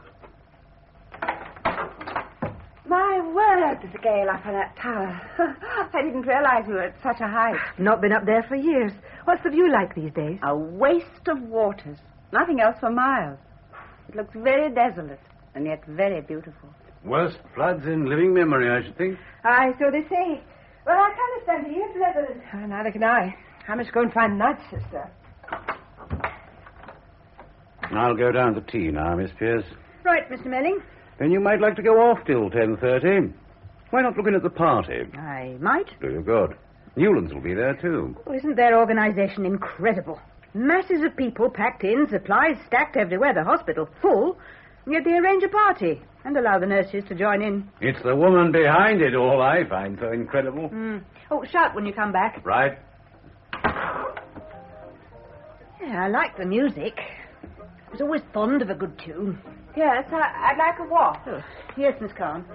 My word, there's a gale up in that tower. I didn't realize we were at such a height. Not been up there for years. What's the view like these days? A waste of waters. Nothing else for miles. It looks very desolate, and yet very beautiful. Worst floods in living memory, I should think. Aye, so they say. Well, I can't stand here forever. Uh, neither can I. I must go and find Night Sister. I'll go down to tea now, Miss Pierce. Right, Mister Melling. Then you might like to go off till ten thirty. Why not look in at the party? I might. Do you good. Newlands will be there, too. Oh, isn't their organization incredible? Masses of people packed in, supplies stacked everywhere, the hospital full, yet they arrange a party and allow the nurses to join in. It's the woman behind it all I find so incredible. Mm. Oh, shout when you come back. Right. Yeah, I like the music. I was always fond of a good tune. Yes, I, I'd like a walk. Oh, yes, Miss Khan.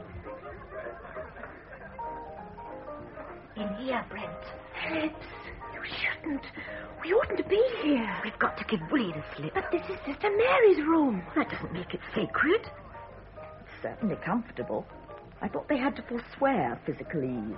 In here, Brent. Phillips, you shouldn't. We oughtn't to be here. We've got to give Willie the slip. But this is Sister Mary's room. That doesn't make it sacred. It's certainly comfortable. I thought they had to forswear physical ease.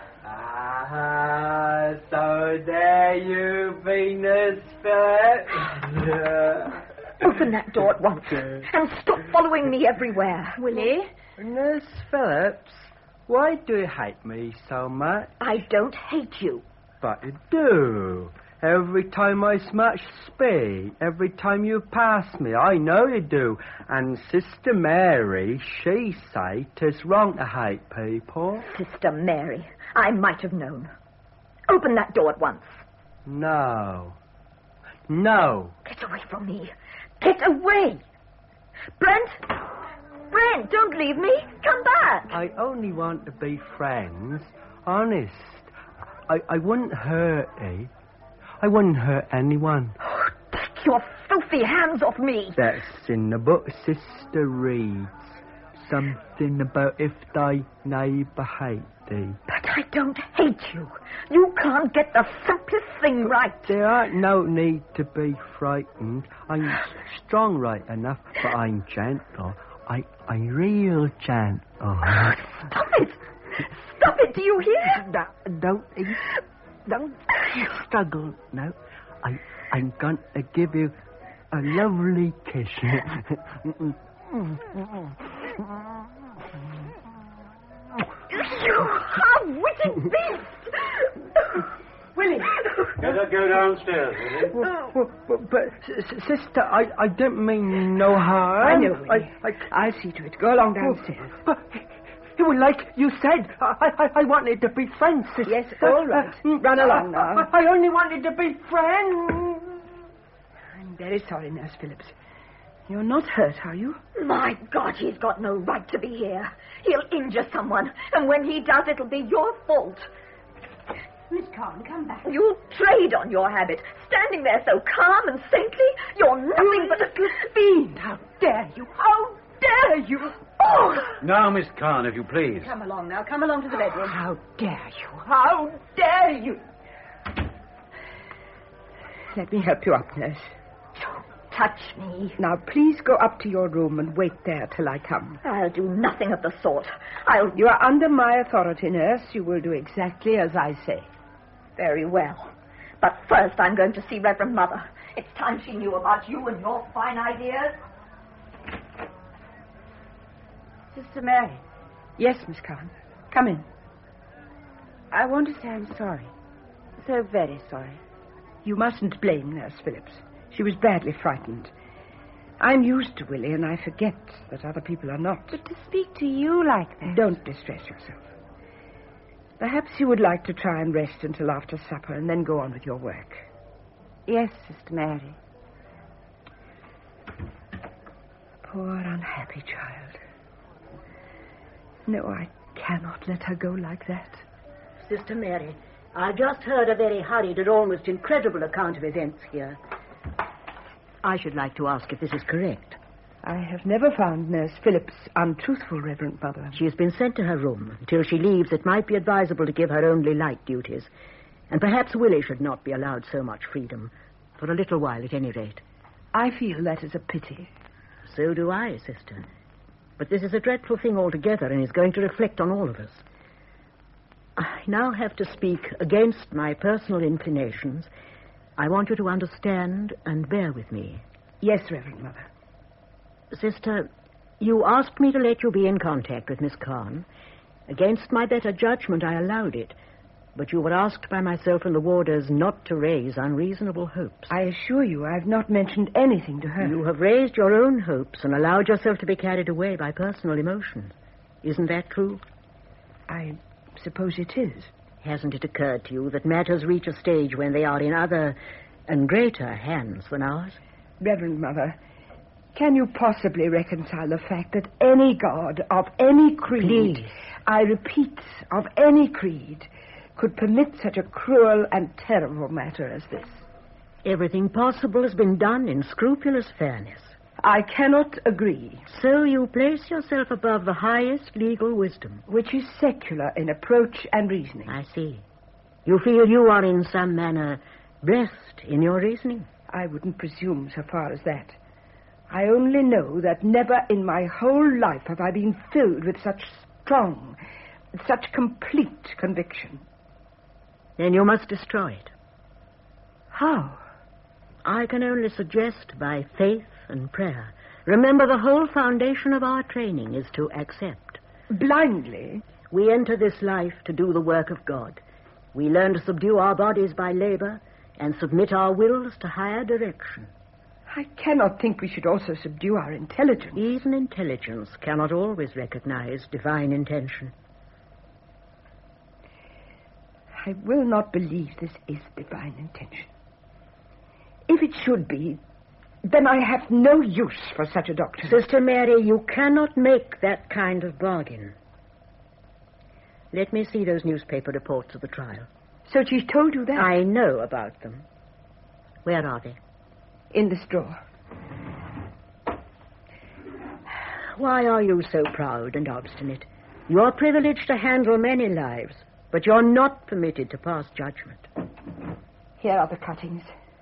Ah, so there you've been, Nurse Phillips. Open that door at once and stop following me everywhere. Willie? Nurse Phillips, why do you hate me so much? I don't hate you. But you do. Every time I smash speed, every time you pass me, I know you do. And Sister Mary, she say 'tis wrong to hate people. Sister Mary, I might have known. Open that door at once. No. No. Get away from me. Get away. Brent? Brent, don't leave me. Come back. I only want to be friends. Honest. I, I wouldn't hurt you. I wouldn't hurt anyone. Oh, take your filthy hands off me. That's in the book Sister reads. Something about if thy neighbour hate thee. But I don't hate you. You can't get the simplest thing right. There ain't no need to be frightened. I'm strong right enough, but I'm gentle. I, I'm real gentle. Stop it. Stop it, do you hear? Don't, don't, don't struggle now. I, I'm going to give you a lovely kiss. You half-witted beast! Willie! Better go downstairs, Willie. Well, but, but s- sister, I, I don't mean no harm. I know, Willie. I, I, I'll see to it. Go along downstairs. But it was like you said. I, I, I wanted to be friends, sister. Yes, all right. Run along now. I, I only wanted to be friends. I'm very sorry, Nurse Phillips. You're not hurt, are you? My God, he's got no right to be here. He'll injure someone, and when he does, it'll be your fault. Miss Carn, come back. You trade on your habit. Standing there so calm and saintly, you're nothing but a fiend. How dare you? How dare you? Oh! Now, Miss Carn, if you please. Come along now. Come along to the bedroom. How dare you? How dare you? Let me help you up, nurse. Touch me. Now, please go up to your room and wait there till I come. I'll do nothing of the sort. I'll... You are under my authority, nurse. You will do exactly as I say. Very well. But first I'm going to see Reverend Mother. It's time she knew about you and your fine ideas. Sister Mary. Yes, Miss Carn. Come in. I want to say I'm sorry. So very sorry. You mustn't blame Nurse Phillips. She was badly frightened. I'm used to Willie, and I forget that other people are not. But to speak to you like that... Don't distress yourself. Perhaps you would like to try and rest until after supper and then go on with your work. Yes, Sister Mary. Poor unhappy child. No, I cannot let her go like that. Sister Mary, I just heard a very hurried and almost incredible account of events here. I should like to ask if this is correct. I have never found Nurse Phillips untruthful, Reverend Mother. She has been sent to her room. Until she leaves, it might be advisable to give her only light duties. And perhaps Willie should not be allowed so much freedom. For a little while, at any rate. I feel that is a pity. So do I, sister. But this is a dreadful thing altogether and is going to reflect on all of us. I now have to speak against my personal inclinations. I want you to understand and bear with me. Yes, Reverend Mother. Sister, you asked me to let you be in contact with Miss Carn. Against my better judgment, I allowed it. But you were asked by myself and the warders not to raise unreasonable hopes. I assure you I've not mentioned anything to her. You have raised your own hopes and allowed yourself to be carried away by personal emotions. Isn't that true? I suppose it is. Hasn't it occurred to you that matters reach a stage when they are in other and greater hands than ours? Reverend Mother, can you possibly reconcile the fact that any god of any creed, Please. I repeat, of any creed, could permit such a cruel and terrible matter as this? Everything possible has been done in scrupulous fairness. I cannot agree. So you place yourself above the highest legal wisdom. Which is secular in approach and reasoning. I see. You feel you are in some manner blessed in your reasoning? I wouldn't presume so far as that. I only know that never in my whole life have I been filled with such strong, such complete conviction. Then you must destroy it. How? I can only suggest by faith and prayer. Remember, the whole foundation of our training is to accept. Blindly? We enter this life to do the work of God. We learn to subdue our bodies by labor and submit our wills to higher direction. I cannot think we should also subdue our intelligence. Even intelligence cannot always recognize divine intention. I will not believe this is divine intention. If it should be, then I have no use for such a doctrine. Sister Mary, you cannot make that kind of bargain. Let me see those newspaper reports of the trial. So she's told you that? I know about them. Where are they? In this drawer. Why are you so proud and obstinate? You're privileged to handle many lives, but you're not permitted to pass judgment. Here are the cuttings.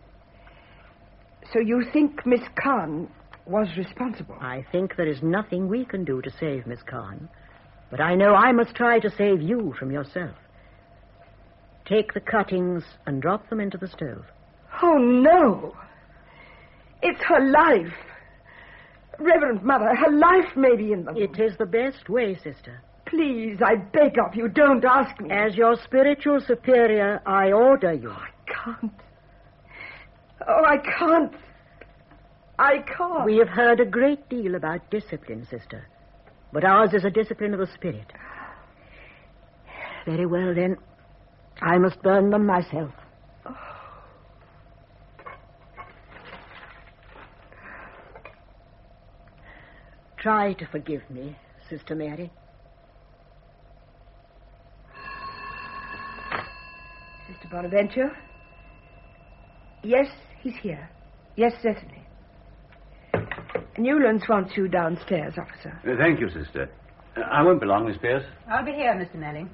So you think Miss Khan was responsible? I think there is nothing we can do to save Miss Khan, but I know I must try to save you from yourself. Take the cuttings and drop them into the stove. Oh, no. It's her life. Reverend Mother, her life may be in them. It is the best way, sister. Please, I beg of you, don't ask me. As your spiritual superior, I order you. Oh, I can't. Oh, I can't. I can't. We have heard a great deal about discipline, sister. But ours is a discipline of the spirit. Very well, then. I must burn them myself. Oh. Try to forgive me, Sister Mary. Sister Bonaventure? Yes, he's here. Yes, certainly. Newlands wants you downstairs, officer. Uh, thank you, sister. Uh, I won't be long, Miss Pierce. I'll be here, Mister Melling.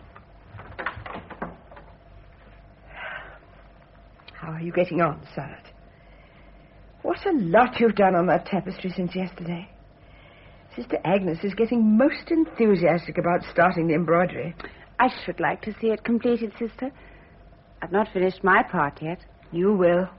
How are you getting on, Sarah? What a lot you've done on that tapestry since yesterday. Sister Agnes is getting most enthusiastic about starting the embroidery. I should like to see it completed, sister. I've not finished my part yet. You will.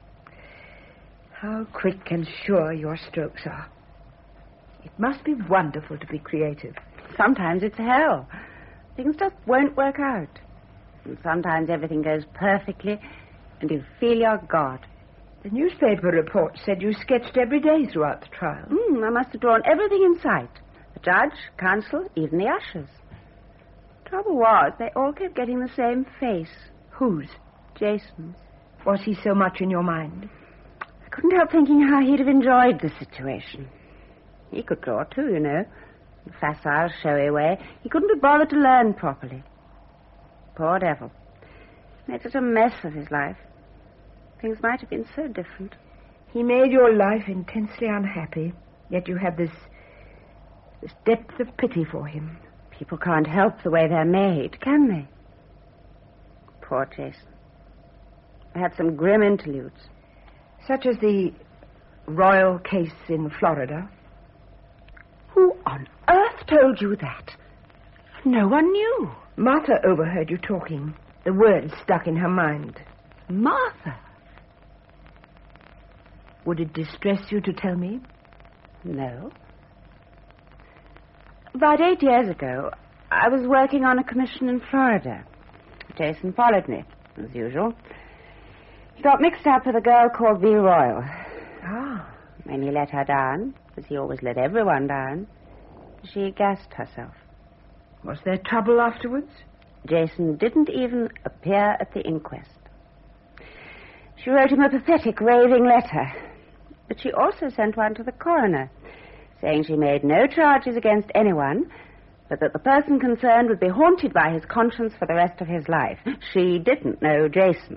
How quick and sure your strokes are. It must be wonderful to be creative. Sometimes it's hell. Things just won't work out. And sometimes everything goes perfectly, and you feel you're God. The newspaper report said you sketched every day throughout the trial. Mm, I must have drawn everything in sight. The judge, counsel, even the ushers. Trouble was, they all kept getting the same face. Whose? Jason's. Was he so much in your mind? I couldn't help thinking how he'd have enjoyed the situation. He could draw, too, you know. In a facile, showy way. He couldn't be bothered to learn properly. Poor devil. Made such a mess of his life. Things might have been so different. He made your life intensely unhappy, yet you have this... this depth of pity for him. People can't help the way they're made, can they? Poor Jason. I had some grim interludes. Such as the royal case in Florida. Who on earth told you that? No one knew. Martha overheard you talking. The words stuck in her mind. Martha? Would it distress you to tell me? No. About eight years ago, I was working on a commission in Florida. Jason followed me, as usual. He got mixed up with a girl called V. Royal. Ah. When he let her down, as he always let everyone down, she gassed herself. Was there trouble afterwards? Jason didn't even appear at the inquest. She wrote him a pathetic, raving letter. But she also sent one to the coroner, saying she made no charges against anyone, but that the person concerned would be haunted by his conscience for the rest of his life. She didn't know Jason.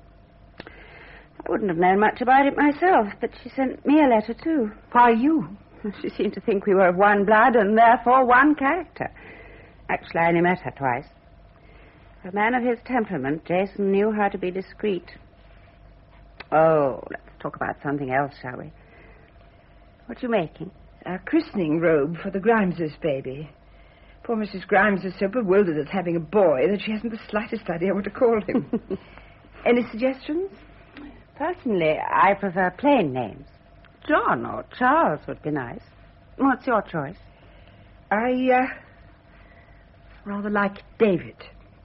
I wouldn't have known much about it myself, but she sent me a letter, too. Why you? She seemed to think we were of one blood and therefore one character. Actually, I only met her twice. For a man of his temperament, Jason knew how to be discreet. Oh, let's talk about something else, shall we? What are you making? A christening robe for the Grimeses' baby. Poor Missus Grimes is so bewildered at having a boy that she hasn't the slightest idea what to call him. Any suggestions? Personally, I prefer plain names. John or Charles would be nice. What's your choice? I, uh, rather like David.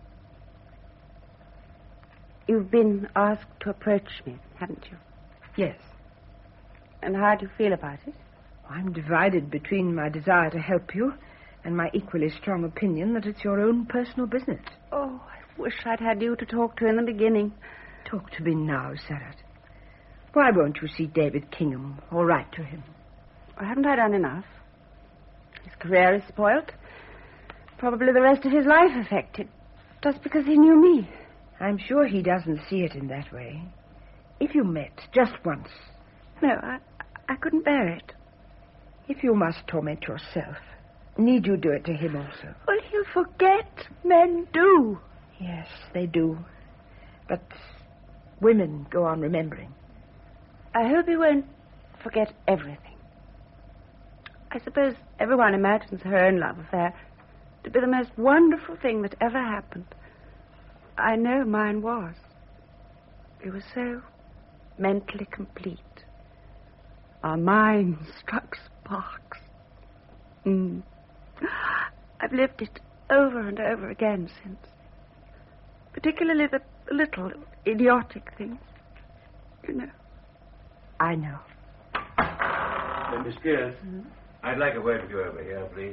You've been asked to approach me, haven't you? Yes. And how do you feel about it? I'm divided between my desire to help you And my equally strong opinion that it's your own personal business. Oh, I wish I'd had you to talk to in the beginning. Talk to me now, Sarah. Why won't you see David Kingham or write to him? Well, haven't I done enough? His career is spoilt. Probably the rest of his life affected. Just because he knew me. I'm sure he doesn't see it in that way. If you met just once. No, I, I couldn't bear it. If you must torment yourself, need you do it to him also? Well, he'll forget. Men do. Yes, they do. But women go on remembering. I hope he won't forget everything. I suppose everyone imagines her own love affair to be the most wonderful thing that ever happened. I know mine was. It was so mentally complete. Our minds struck sparks. Mm. I've lived it over and over again since. Particularly the little idiotic things. You know. I know. Uh, Miss Pierce, mm-hmm. I'd like a word with you over here, please.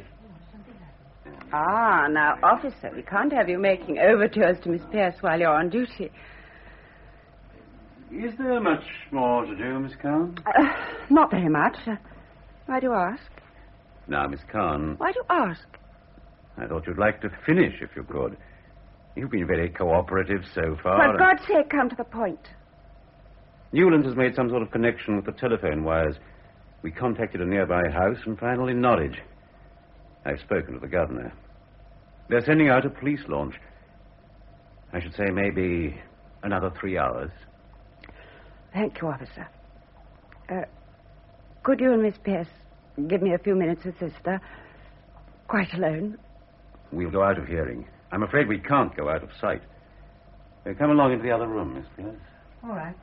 Ah, now, officer, we can't have you making overtures to Miss Pierce while you're on duty. Is there much more to do, Miss Khan? Uh, not very much. Uh, why do you ask? Now, Miss Khan... Why do you ask? I thought you'd like to finish, if you could. You've been very cooperative so far. For God's sake, come to the point. Newlands has made some sort of connection with the telephone wires. We contacted a nearby house and finally Norwich. I've spoken to the governor. They're sending out a police launch. I should say maybe another three hours. Thank you, officer. Uh, could you and Miss Pierce give me a few minutes with Sister? Quite alone. We'll go out of hearing. I'm afraid we can't go out of sight. Uh, come along into the other room, Miss Pierce. All right.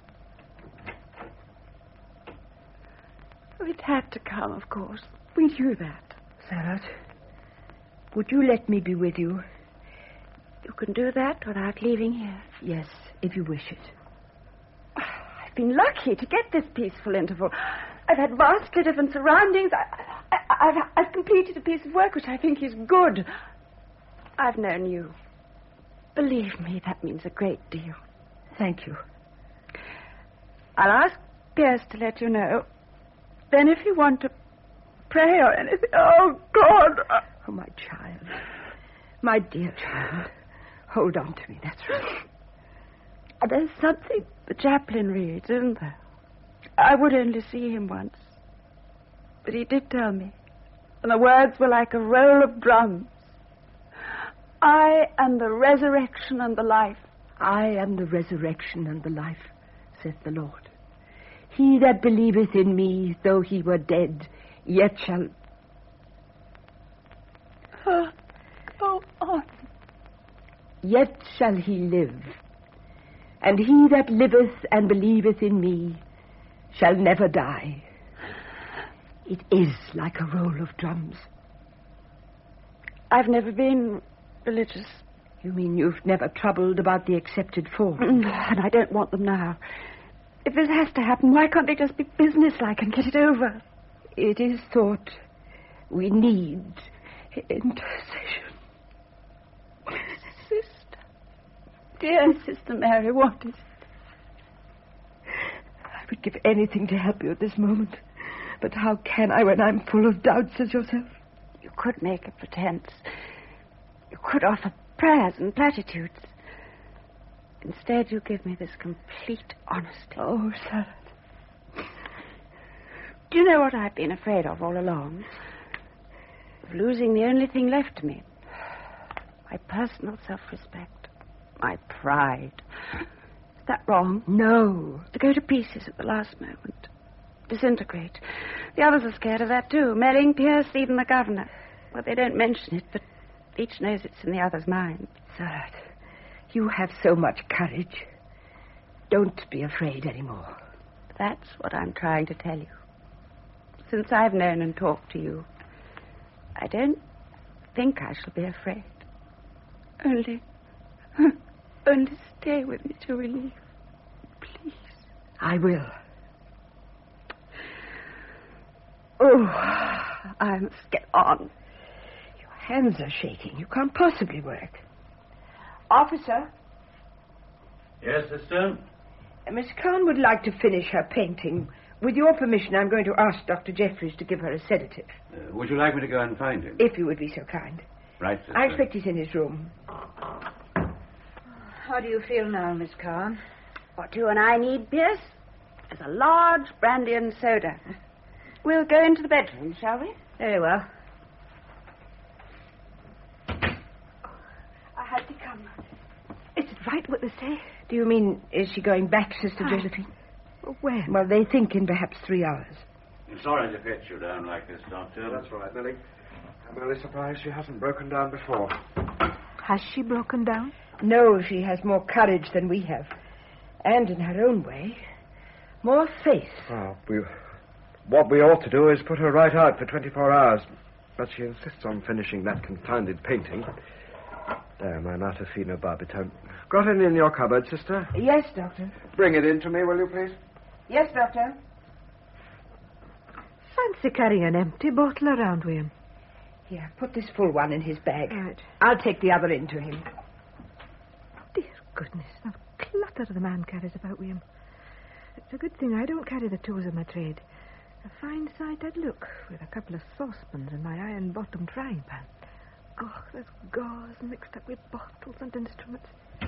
It had to come, of course. We knew that. Sarah, would you let me be with you? You can do that without leaving here? Yes, if you wish it. I've been lucky to get this peaceful interval. I've had vastly different surroundings. I, I, I've, I've completed a piece of work which I think is good. I've known you. Believe me, that means a great deal. Thank you. I'll ask Pierce to let you know. Then if you want to pray or anything... Oh, God! Oh, my child. My dear child. Hold on to me, that's right. There's something the chaplain reads, isn't there? I would only see him once. But he did tell me. And the words were like a roll of drums. I am the resurrection and the life. I am the resurrection and the life, saith the Lord. He that believeth in me, though he were dead, yet shall... Oh, go on. Yet shall he live. And he that liveth and believeth in me shall never die. It is like a roll of drums. I've never been religious. You mean you've never troubled about the accepted form? And I don't want them now. If this has to happen, why can't they just be businesslike and get it over? It is thought we need intercession. Sister. Dear Sister Mary, what is it? I would give anything to help you at this moment. But how can I when I'm full of doubts as yourself? You could make a pretense. You could offer prayers and platitudes. Instead, you give me this complete honesty. Oh, Sarah. Do you know what I've been afraid of all along? Of losing the only thing left to me. My personal self-respect. My pride. Is that wrong? No. To go to pieces at the last moment. Disintegrate. The others are scared of that, too. Melling, Pierce, even the governor. Well, they don't mention it, but each knows it's in the other's mind. Sarah, you have so much courage. Don't be afraid anymore. That's what I'm trying to tell you. Since I've known and talked to you, I don't think I shall be afraid. Only, only stay with me till we leave. Please. I will. Oh, I must get on. hands are shaking. You can't possibly work. Officer? Yes, sister? Uh, Miss Khan would like to finish her painting. With your permission, I'm going to ask Doctor Jeffries to give her a sedative. Uh, would you like me to go and find him? If you would be so kind. Right, sister. I expect he's in his room. How do you feel now, Miss Khan? What you and I need, Pierce, is a large brandy and soda. We'll go into the bedroom, shall we? Very well. I had to come. Is it right what they say? Do you mean, is she going back, Sister Aye. Josephine? When? Well, they think in perhaps three hours. I'm sorry to fetch you down like this, Doctor. That's right, Millie. I'm only surprised she hasn't broken down before. Has she broken down? No, she has more courage than we have. And in her own way, more faith. Well, we, what we ought to do is put her right out for twenty-four hours. But she insists on finishing that confounded painting. There, I'm out of phenobarbitone. Got it in your cupboard, sister? Yes, Doctor. Bring it in to me, will you, please? Yes, Doctor. Fancy carrying an empty bottle around with him. Here, put this full one in his bag. Right. I'll take the other in to him. Dear goodness, the clutter the man carries about with him. It's a good thing I don't carry the tools of my trade. A fine sight I'd look, with a couple of saucepans and my iron-bottomed frying pan. Oh, there's gauze mixed up with bottles and instruments.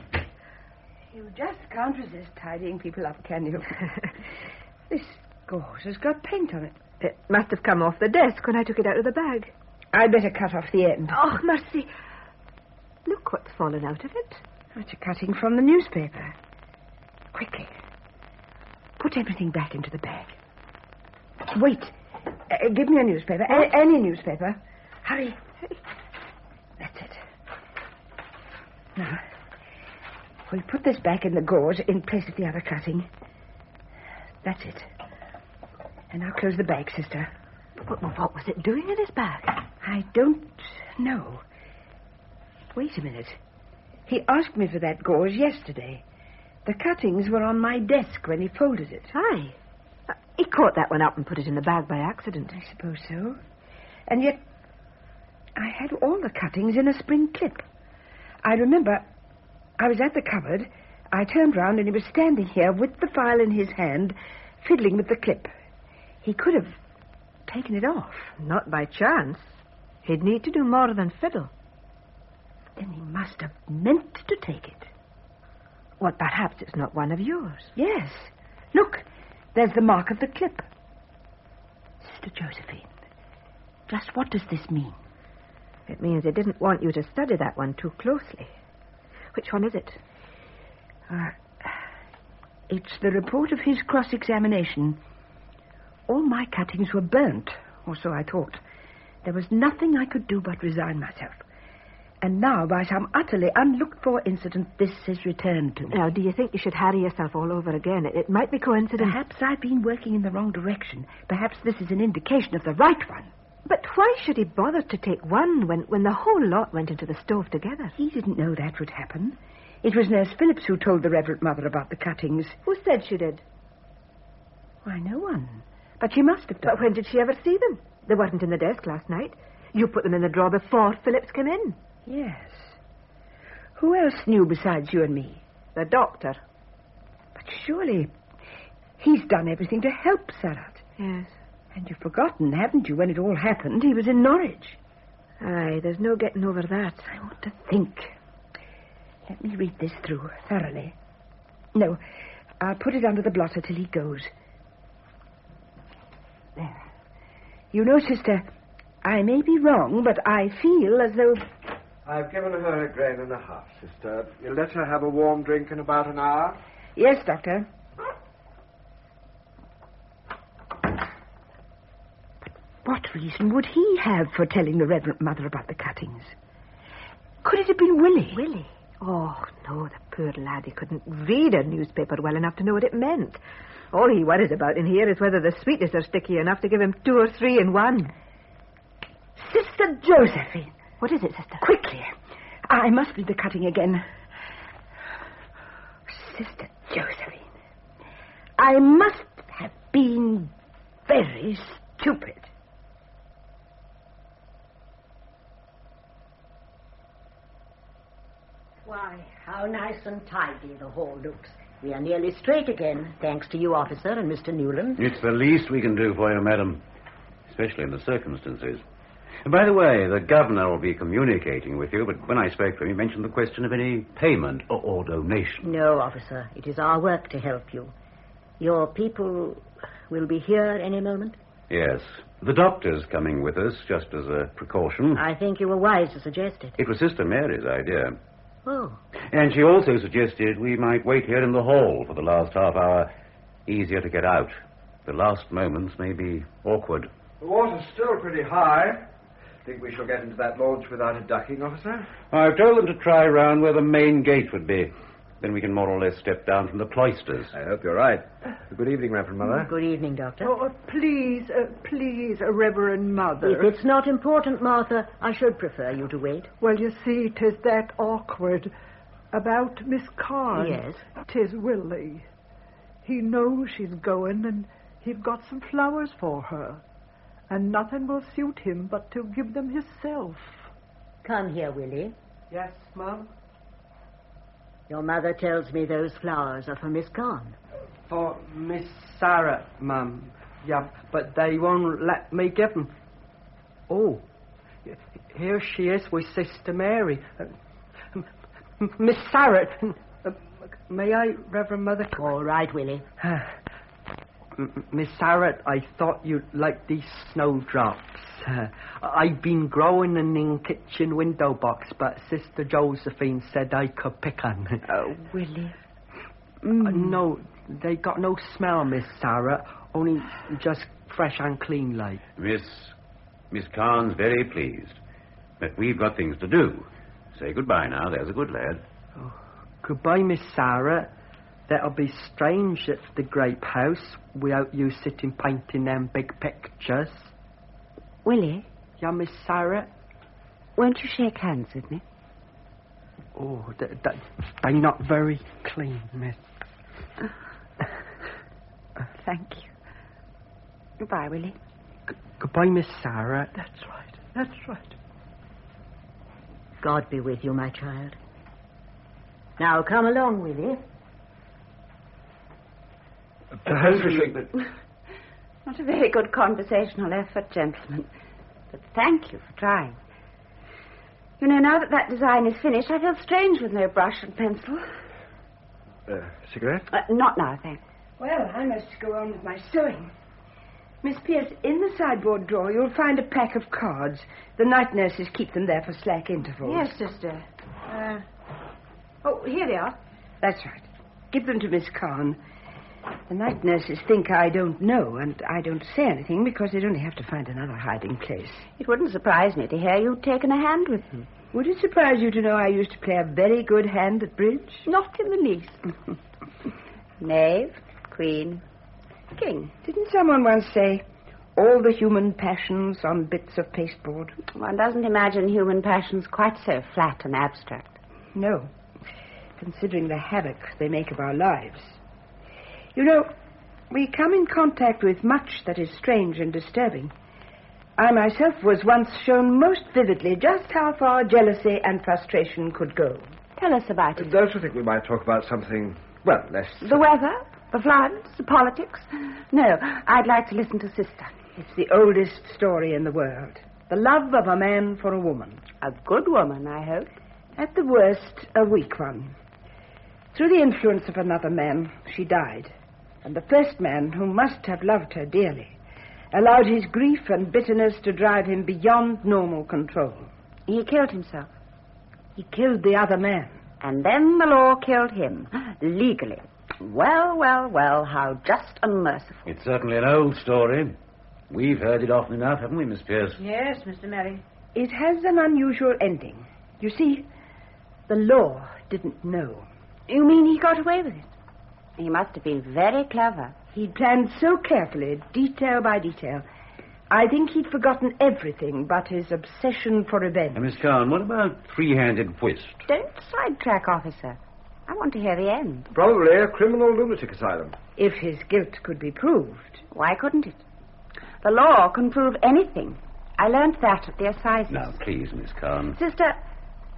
You just can't resist tidying people up, can you? This gauze has got paint on it. It must have come off the desk when I took it out of the bag. I'd better cut off the end. Oh, mercy. Look what's fallen out of it. That's a cutting from the newspaper. Quickly. Put everything back into the bag. Wait. Uh, give me a newspaper. A- any newspaper. Hurry. That's it. Now, we'll put this back in the gauze in place of the other cutting. That's it. And now close the bag, sister. What, what was it doing in his bag? I don't know. Wait a minute. He asked me for that gauze yesterday. The cuttings were on my desk when he folded it. Aye. Uh, he caught that one up and put it in the bag by accident. I suppose so. And yet, I had all the cuttings in a spring clip. I remember I was at the cupboard. I turned round and he was standing here with the file in his hand, fiddling with the clip. He could have taken it off. Not by chance. He'd need to do more than fiddle. Then he must have meant to take it. Well, perhaps it's not one of yours. Yes. Look, there's the mark of the clip. Sister Josephine, just what does this mean? It means he didn't want you to study that one too closely. Which one is it? Uh, it's the report of his cross-examination. All my cuttings were burnt, or so I thought. There was nothing I could do but resign myself. And now, by some utterly unlooked-for incident, this is returned to me. Now, do you think you should harry yourself all over again? It, it might be coincidence. Perhaps I've been working in the wrong direction. Perhaps this is an indication of the right one. But why should he bother to take one when, when the whole lot went into the stove together? He didn't know that would happen. It was Nurse Phillips who told the Reverend Mother about the cuttings. Who said she did? Why, no one. But she must have done. But when did she ever see them? They weren't in the desk last night. You put them in the drawer before Phillips came in. Yes. Who else knew besides you and me? The doctor. But surely he's done everything to help Sarat. Yes. And you've forgotten, haven't you, when it all happened? He was in Norwich. Aye, there's no getting over that. I want to think. Let me read this through thoroughly. No, I'll put it under the blotter till he goes. There. You know, sister, I may be wrong, but I feel as though... I've given her a grain and a half, sister. You'll let her have a warm drink in about an hour? Yes, Doctor. What reason would he have for telling the Reverend Mother about the cuttings? Could it have been Willie? Willie? Oh, no, the poor lad. He couldn't read a newspaper well enough to know what it meant. All he worries about in here is whether the sweetness are sticky enough to give him two or three in one. Sister Josephine. What is it, sister? Quickly. I must read the cutting again. Sister Josephine. I must have been very stupid. Why, how nice and tidy the hall looks. We are nearly straight again, thanks to you, officer, and Mister Newland. It's the least we can do for you, madam, especially in the circumstances. And by the way, the governor will be communicating with you, but when I spoke to him, he mentioned the question of any payment or, or donation. No, officer. It is our work to help you. Your people will be here any moment? Yes. The doctor's coming with us, just as a precaution. I think you were wise to suggest it. It was Sister Mary's idea. Oh. And she also suggested we might wait here in the hall for the last half hour. Easier to get out. The last moments may be awkward. The water's still pretty high. Think we shall get into that launch without a ducking, officer? I've told them to try round where the main gate would be. Then we can more or less step down from the cloisters. I hope you're right. Good evening, Reverend Mother. Good evening, Doctor. Oh, please, uh, please, uh, Reverend Mother. If it's not important, Martha, I should prefer you to wait. Well, you see, 'tis that awkward. About Miss Carn. Yes? 'Tis Willie. He knows she's going, and he's got some flowers for her. And nothing will suit him but to give them himself. Come here, Willie. Yes, Mum? Your mother tells me those flowers are for Miss Carn. For Miss Sarah, Mum. Yeah, but they won't let me give them. Oh, here she is with Sister Mary. Uh, m- m- Miss Sarah, uh, may I, Reverend Mother? All right, Willie. M- Miss Sarah, I thought you'd like these snowdrops. Uh, I've been growing them in kitchen window box, but Sister Josephine said I could pick on. Oh, Willie. Mm. Uh, no, they got no smell, Miss Sarah. Only just fresh and clean like. Miss... Miss Carn's very pleased. But we've got things to do. Say goodbye now, there's a good lad. Oh, goodbye, Miss Sarah. That'll be strange at the Grape House without you sitting painting them big pictures. Willie? Yeah, Miss Sarah? Won't you shake hands with me? Oh, th- th- they're not very clean, Miss. Thank you. Goodbye, Willie. G- goodbye, Miss Sarah. That's right. That's right. God be with you, my child. Now, come along, Willie. Perhaps we should... Not a very good conversational effort, gentlemen. But thank you for trying. You know, now that that design is finished, I feel strange with no brush and pencil. Uh, cigarette? Uh, not now, thanks. Well, I must go on with my sewing. Miss Pierce, in the sideboard drawer you'll find a pack of cards. The night nurses keep them there for slack intervals. Yes, sister. Uh, oh, here they are. That's right. Give them to Miss Carn. The night nurses think I don't know, and I don't say anything because they'd only have to find another hiding place. It wouldn't surprise me to hear you'd taken a hand with them. Would it surprise you to know I used to play a very good hand at bridge? Not in the least. Knave, queen, king. Didn't someone once say, all the human passions on bits of pasteboard? One doesn't imagine human passions quite so flat and abstract. No, considering the havoc they make of our lives. You know, we come in contact with much that is strange and disturbing. I myself was once shown most vividly just how far jealousy and frustration could go. Tell us about it. Don't you think we might talk about something, well, less... The weather? The floods? The politics? No, I'd like to listen to Sister. It's the oldest story in the world. The love of a man for a woman. A good woman, I hope. At the worst, a weak one. Through the influence of another man, she died. And the first man, who must have loved her dearly, allowed his grief and bitterness to drive him beyond normal control. He killed himself. He killed the other man. And then the law killed him, legally. Well, well, well, how just and merciful. It's certainly an old story. We've heard it often enough, haven't we, Miss Pierce? Yes, Mister Merry. It has an unusual ending. You see, the law didn't know. You mean he got away with it? He must have been very clever. He'd planned so carefully, detail by detail. I think he'd forgotten everything but his obsession for revenge. Uh, Miss Carn, what about three-handed whist? Don't sidetrack, officer. I want to hear the end. Probably a criminal lunatic asylum. If his guilt could be proved. Why couldn't it? The law can prove anything. I learned that at the assizes. Now, please, Miss Carn. Sister,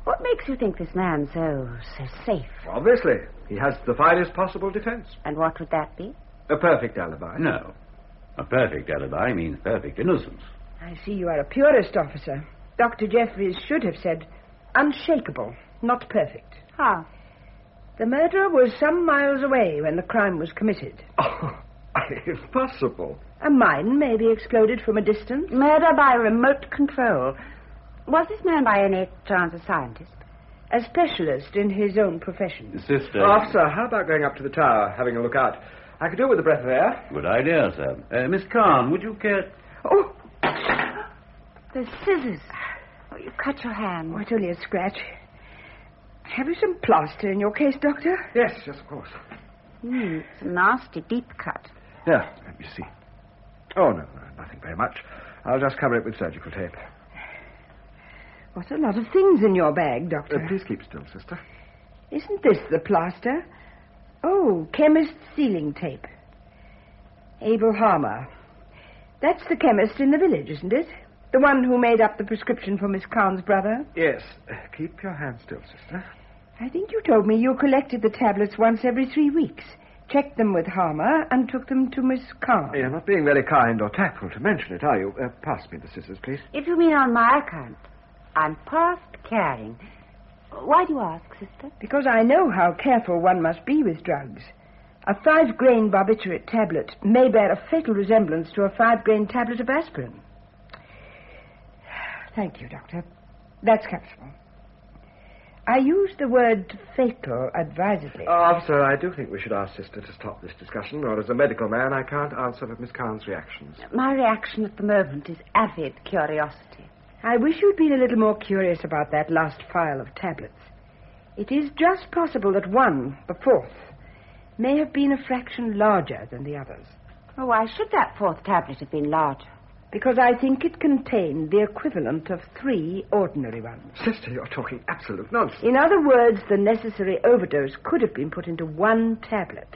What makes you think this man so, so safe? Obviously. He has the finest possible defense. And what would that be? A perfect alibi. No. A perfect alibi means perfect innocence. I see you are a purist, officer. Doctor Jeffries should have said unshakable, not perfect. How? The murderer was some miles away when the crime was committed. Oh, impossible. A mine may be exploded from a distance. Murder by remote control. Was this man by any chance a scientist? A specialist in his own profession. Sister. Officer, how about going up to the tower, having a look out? I could do with a breath of air. Good idea, sir. Uh, Miss Khan, would you care... Oh! The scissors. Oh, you cut your hand. Oh, it's only a scratch. Have you some plaster in your case, Doctor? Yes, yes, of course. Hmm, it's a nasty, deep cut. Yeah, let me see. Oh, no, no, nothing very much. I'll just cover it with surgical tape. What a lot of things in your bag, Doctor. Uh, please keep still, sister. Isn't this the plaster? Oh, chemist's sealing tape. Abel Harmer. That's the chemist in the village, isn't it? The one who made up the prescription for Miss Khan's brother? Yes. Uh, keep your hand still, sister. I think you told me you collected the tablets once every three weeks, checked them with Harmer, and took them to Miss Khan. You're not being very kind or tactful to mention it, are you? Uh, pass me the scissors, please. If you mean on my account, I'm past caring. Why do you ask, sister? Because I know how careful one must be with drugs. A five-grain barbiturate tablet may bear a fatal resemblance to a five-grain tablet of aspirin. Thank you, Doctor. That's comfortable. I use the word fatal advisedly. Uh, officer, I do think we should ask Sister to stop this discussion, or as a medical man, I can't answer for Miss Khan's reactions. My reaction at the moment is avid curiosity. I wish you'd been a little more curious about that last file of tablets. It is just possible that one, the fourth, may have been a fraction larger than the others. Oh, why should that fourth tablet have been larger? Because I think it contained the equivalent of three ordinary ones. Sister, you're talking absolute nonsense. In other words, the necessary overdose could have been put into one tablet.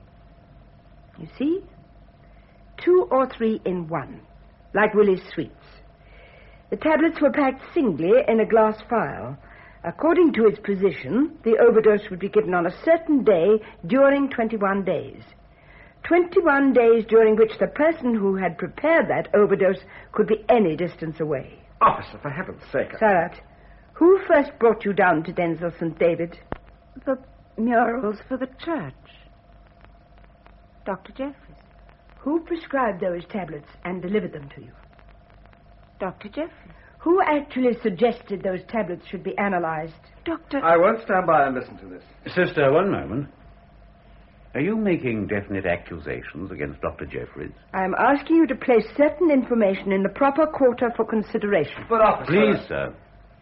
You see? Two or three in one, like Willie's Sweets. The tablets were packed singly in a glass vial. According to its position, the overdose would be given on a certain day during twenty-one days. twenty-one days during which the person who had prepared that overdose could be any distance away. Officer, for heaven's sake. Sarat, who first brought you down to Denzil Saint David? The murals for the church. Doctor Jeffries. Who prescribed those tablets and delivered them to you? Doctor Jeffries. Who actually suggested those tablets should be analyzed? Doctor... I won't stand by and listen to this. Sister, one moment. Are you making definite accusations against Doctor Jeffries? I'm asking you to place certain information in the proper quarter for consideration. But, officer... Please, sir.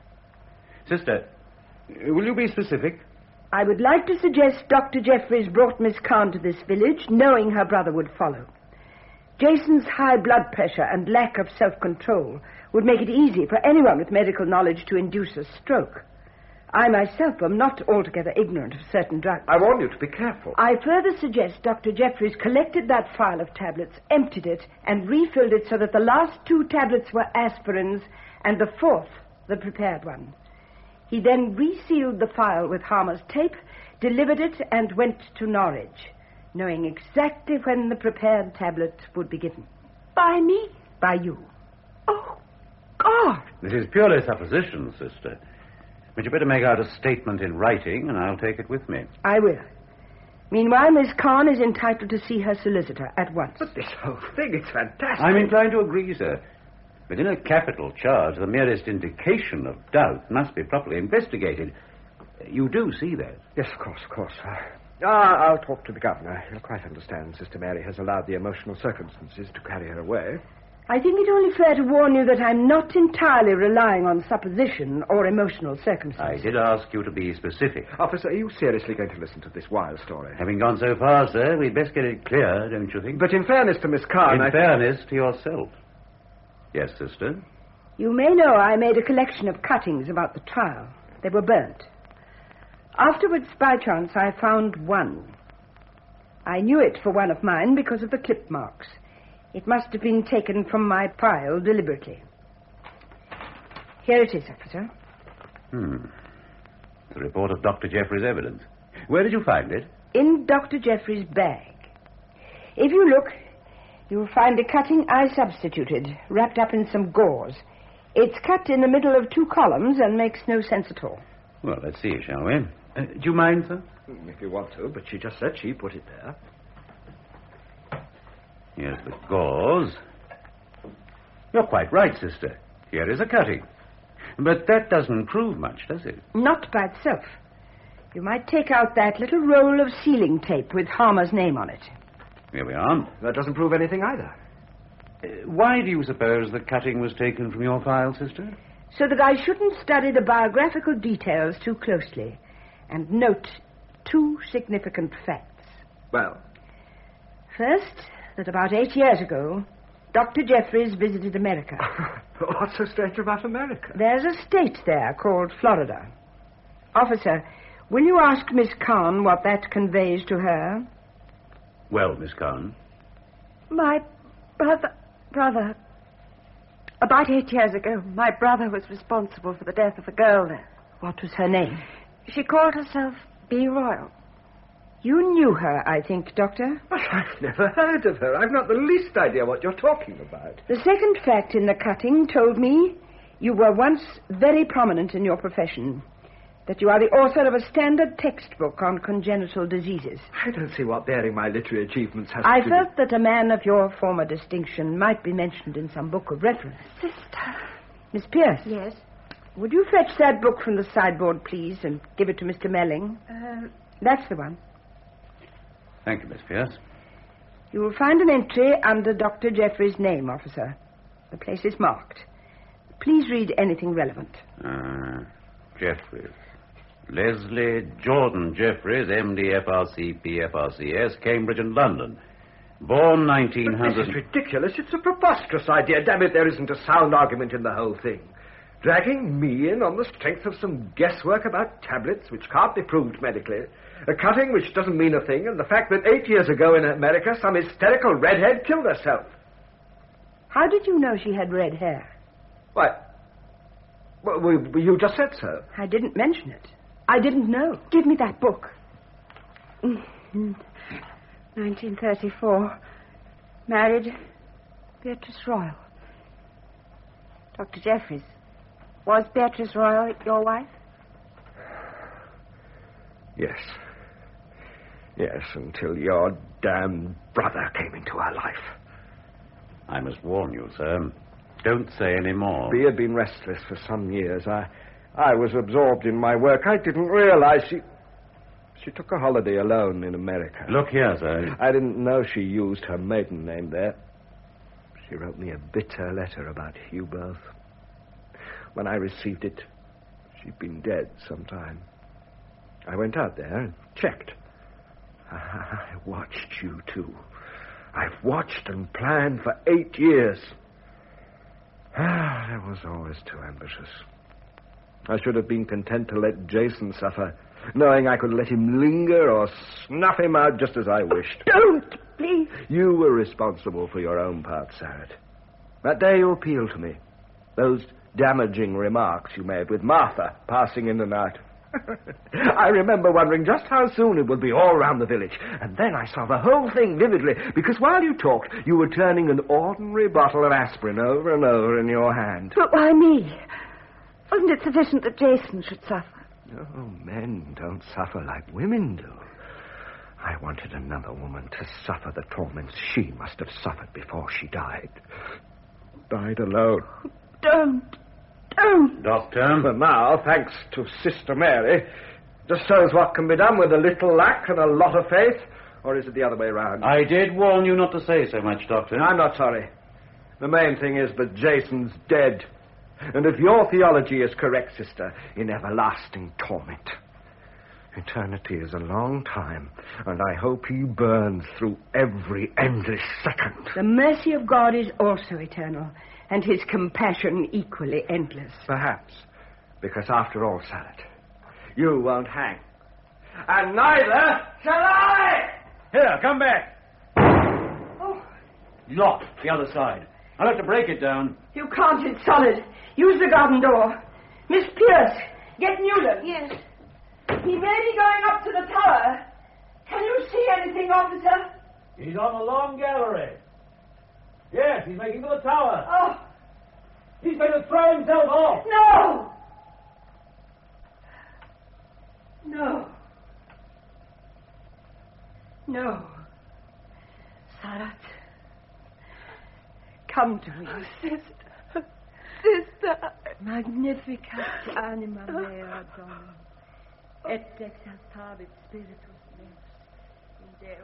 Sister, will you be specific? I would like to suggest Doctor Jeffries brought Miss Khan to this village, knowing her brother would follow. Jason's high blood pressure and lack of self-control would make it easy for anyone with medical knowledge to induce a stroke. I myself am not altogether ignorant of certain drugs. I warn you to be careful. I further suggest Doctor Jeffries collected that file of tablets, emptied it, and refilled it so that the last two tablets were aspirins and the fourth the prepared one. He then resealed the file with Harmer's tape, delivered it, and went to Norwich, knowing exactly when the prepared tablet would be given. By me? By you. Oh, God! This is purely supposition, sister. But you better make out a statement in writing, and I'll take it with me. I will. Meanwhile, Miss Khan is entitled to see her solicitor at once. But this whole thing, it's fantastic. I'm inclined to agree, sir. But in a capital charge, the merest indication of doubt must be properly investigated. You do see that? Yes, of course, of course. Uh, I'll talk to the governor. He'll quite understand Sister Mary has allowed the emotional circumstances to carry her away. I think it only fair to warn you that I'm not entirely relying on supposition or emotional circumstances. I did ask you to be specific. Officer, are you seriously going to listen to this wild story? Having gone so far, sir, we'd best get it clear, don't you think? But in fairness to Miss Khan, In I fairness to yourself. Yes, sister? You may know I made a collection of cuttings about the trial. They were burnt. Afterwards, by chance, I found one. I knew it for one of mine because of the clip marks. It must have been taken from my pile deliberately. Here it is, officer. Hmm. The report of Doctor Jeffrey's evidence. Where did you find it? In Doctor Jeffrey's bag. If you look, you'll find the cutting I substituted, wrapped up in some gauze. It's cut in the middle of two columns and makes no sense at all. Well, let's see, shall we? Uh, do you mind, sir? If you want to, but she just said she put it there. Here's the gauze. You're quite right, sister. Here is a cutting. But that doesn't prove much, does it? Not by itself. You might take out that little roll of sealing tape with Harmer's name on it. Here we are. That doesn't prove anything either. Uh, why do you suppose the cutting was taken from your file, sister? So that I shouldn't study the biographical details too closely and note two significant facts. Well? First, that about eight years ago, Doctor Jeffries visited America. What's so strange about America? There's a state there called Florida. Officer, will you ask Miss Kahn what that conveys to her? Well, Miss Kahn. My brother... Brother... About eight years ago, my brother was responsible for the death of a girl there. What was her name? She called herself B. Royal. You knew her, I think, Doctor. But I've never heard of her. I've not the least idea what you're talking about. The second fact in the cutting told me you were once very prominent in your profession, that you are the author of a standard textbook on congenital diseases. I don't see what bearing my literary achievements has I to do. felt that a man of your former distinction might be mentioned in some book of reference. Sister. Miss Pierce. Yes? Would you fetch that book from the sideboard, please, and give it to Mister Melling? Um, That's the one. Thank you, Miss Pierce. You will find an entry under Doctor Jeffrey's name, officer. The place is marked. Please read anything relevant. Uh, Jeffries. Leslie Jordan Jeffries, M D, F R C P, F R C S, Cambridge and London. Born nineteen hundred... But this is ridiculous. It's a preposterous idea. Damn it, there isn't a sound argument in the whole thing. Dragging me in on the strength of some guesswork about tablets which can't be proved medically, a cutting which doesn't mean a thing, and the fact that eight years ago in America some hysterical redhead killed herself. How did you know she had red hair? Why, well, we, you just said so. I didn't mention it. I didn't know. Give me that book. nineteen thirty-four. Married Beatrice Royal. Doctor Jeffries, was Beatrice Royal your wife? Yes. Yes, until your damn brother came into our life. I must warn you, sir. Don't say any more. Bea had been restless for some years. I, I was absorbed in my work. I didn't realize she... She took a holiday alone in America. Look here, sir. I didn't know she used her maiden name there. She wrote me a bitter letter about Hugh Both. When I received it, she'd been dead some time. I went out there and checked. I watched you, too. I've watched and planned for eight years. Ah, I was always too ambitious. I should have been content to let Jason suffer, knowing I could let him linger or snuff him out just as I wished. Don't, please. You were responsible for your own part, Sarah. That day you appealed to me. Those damaging remarks you made with Martha passing in and out. I remember wondering just how soon it would be all round the village. And then I saw the whole thing vividly, because while you talked, you were turning an ordinary bottle of aspirin over and over in your hand. But why me? Wasn't it sufficient that Jason should suffer? No, men don't suffer like women do. I wanted another woman to suffer the torments she must have suffered before she died. Died alone. Don't. Don't. Doctor? But now, thanks to Sister Mary, just shows what can be done with a little luck and a lot of faith. Or is it the other way round? I did warn you not to say so much, Doctor. I'm not sorry. The main thing is that Jason's dead. And if your theology is correct, sister, in everlasting torment. Eternity is a long time, and I hope he burns through every endless second. The mercy of God is also eternal, and his compassion equally endless. Perhaps, because after all, Salad, you won't hang. And neither shall I! Here, come back. Oh. Locked, the other side. I'll have to break it down. You can't, it's solid. Use the garden door. Miss Pierce, get Newland. Yes. He may be going up to the tower. Can you see anything, officer? He's on the long gallery. Yes, he's making for the tower. Oh. He's going to throw himself off. No! No. No. Sarat. Come to me. Oh, sister. Sister. Magnificat anima mea Domini. Et exaltavit spiritus meus in Deus.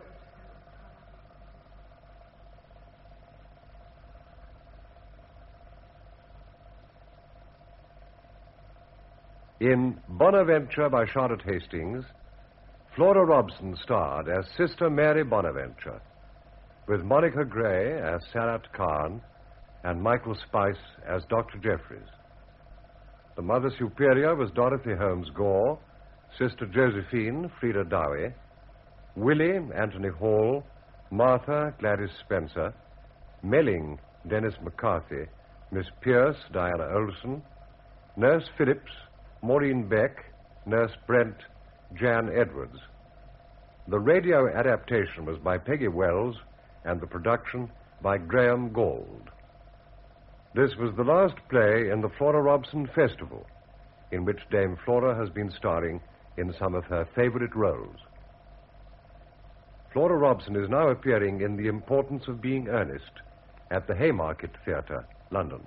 In Bonaventure by Charlotte Hastings, Flora Robson starred as Sister Mary Bonaventure, with Monica Gray as Sarat Khan and Michael Spice as Doctor Jeffries. The Mother Superior was Dorothy Holmes Gore, Sister Josephine Frida Dowie, Willie Anthony Hall, Martha Gladys Spencer, Melling Dennis McCarthy, Miss Pierce Diana Olson, Nurse Phillips Maureen Beck, Nurse Brent Jan Edwards. The radio adaptation was by Peggy Wells and the production by Graham Gould. This was the last play in the Flora Robson Festival, in which Dame Flora has been starring in some of her favorite roles. Flora Robson is now appearing in The Importance of Being Earnest at the Haymarket Theatre, London.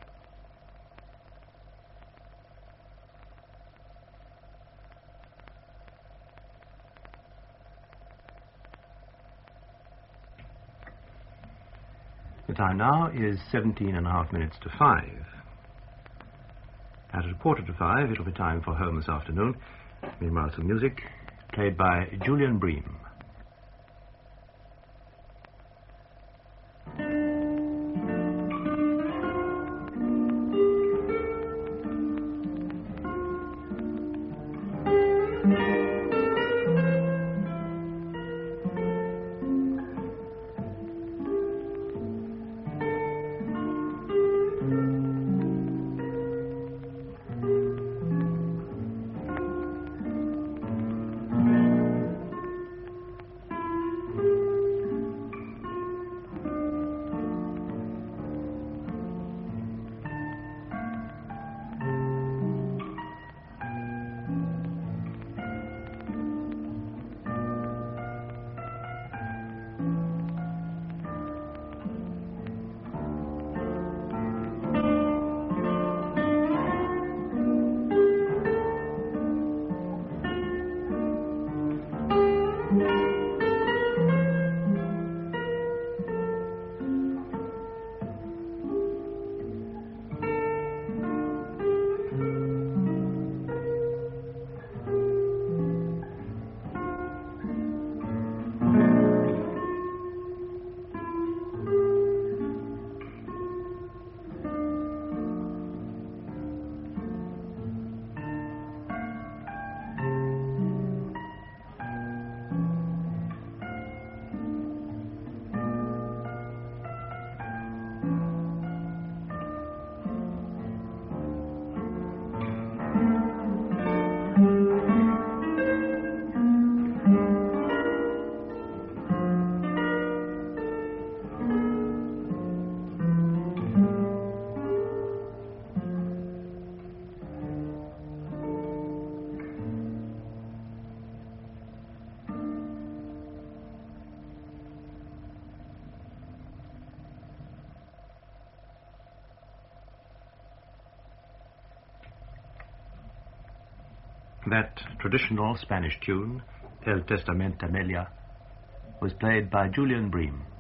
The time now is seventeen and a half minutes to five. At a quarter to five, it'll be time for home this afternoon. Meanwhile, some music played by Julian Bream. That traditional Spanish tune, El Testamento Amelia, was played by Julian Bream.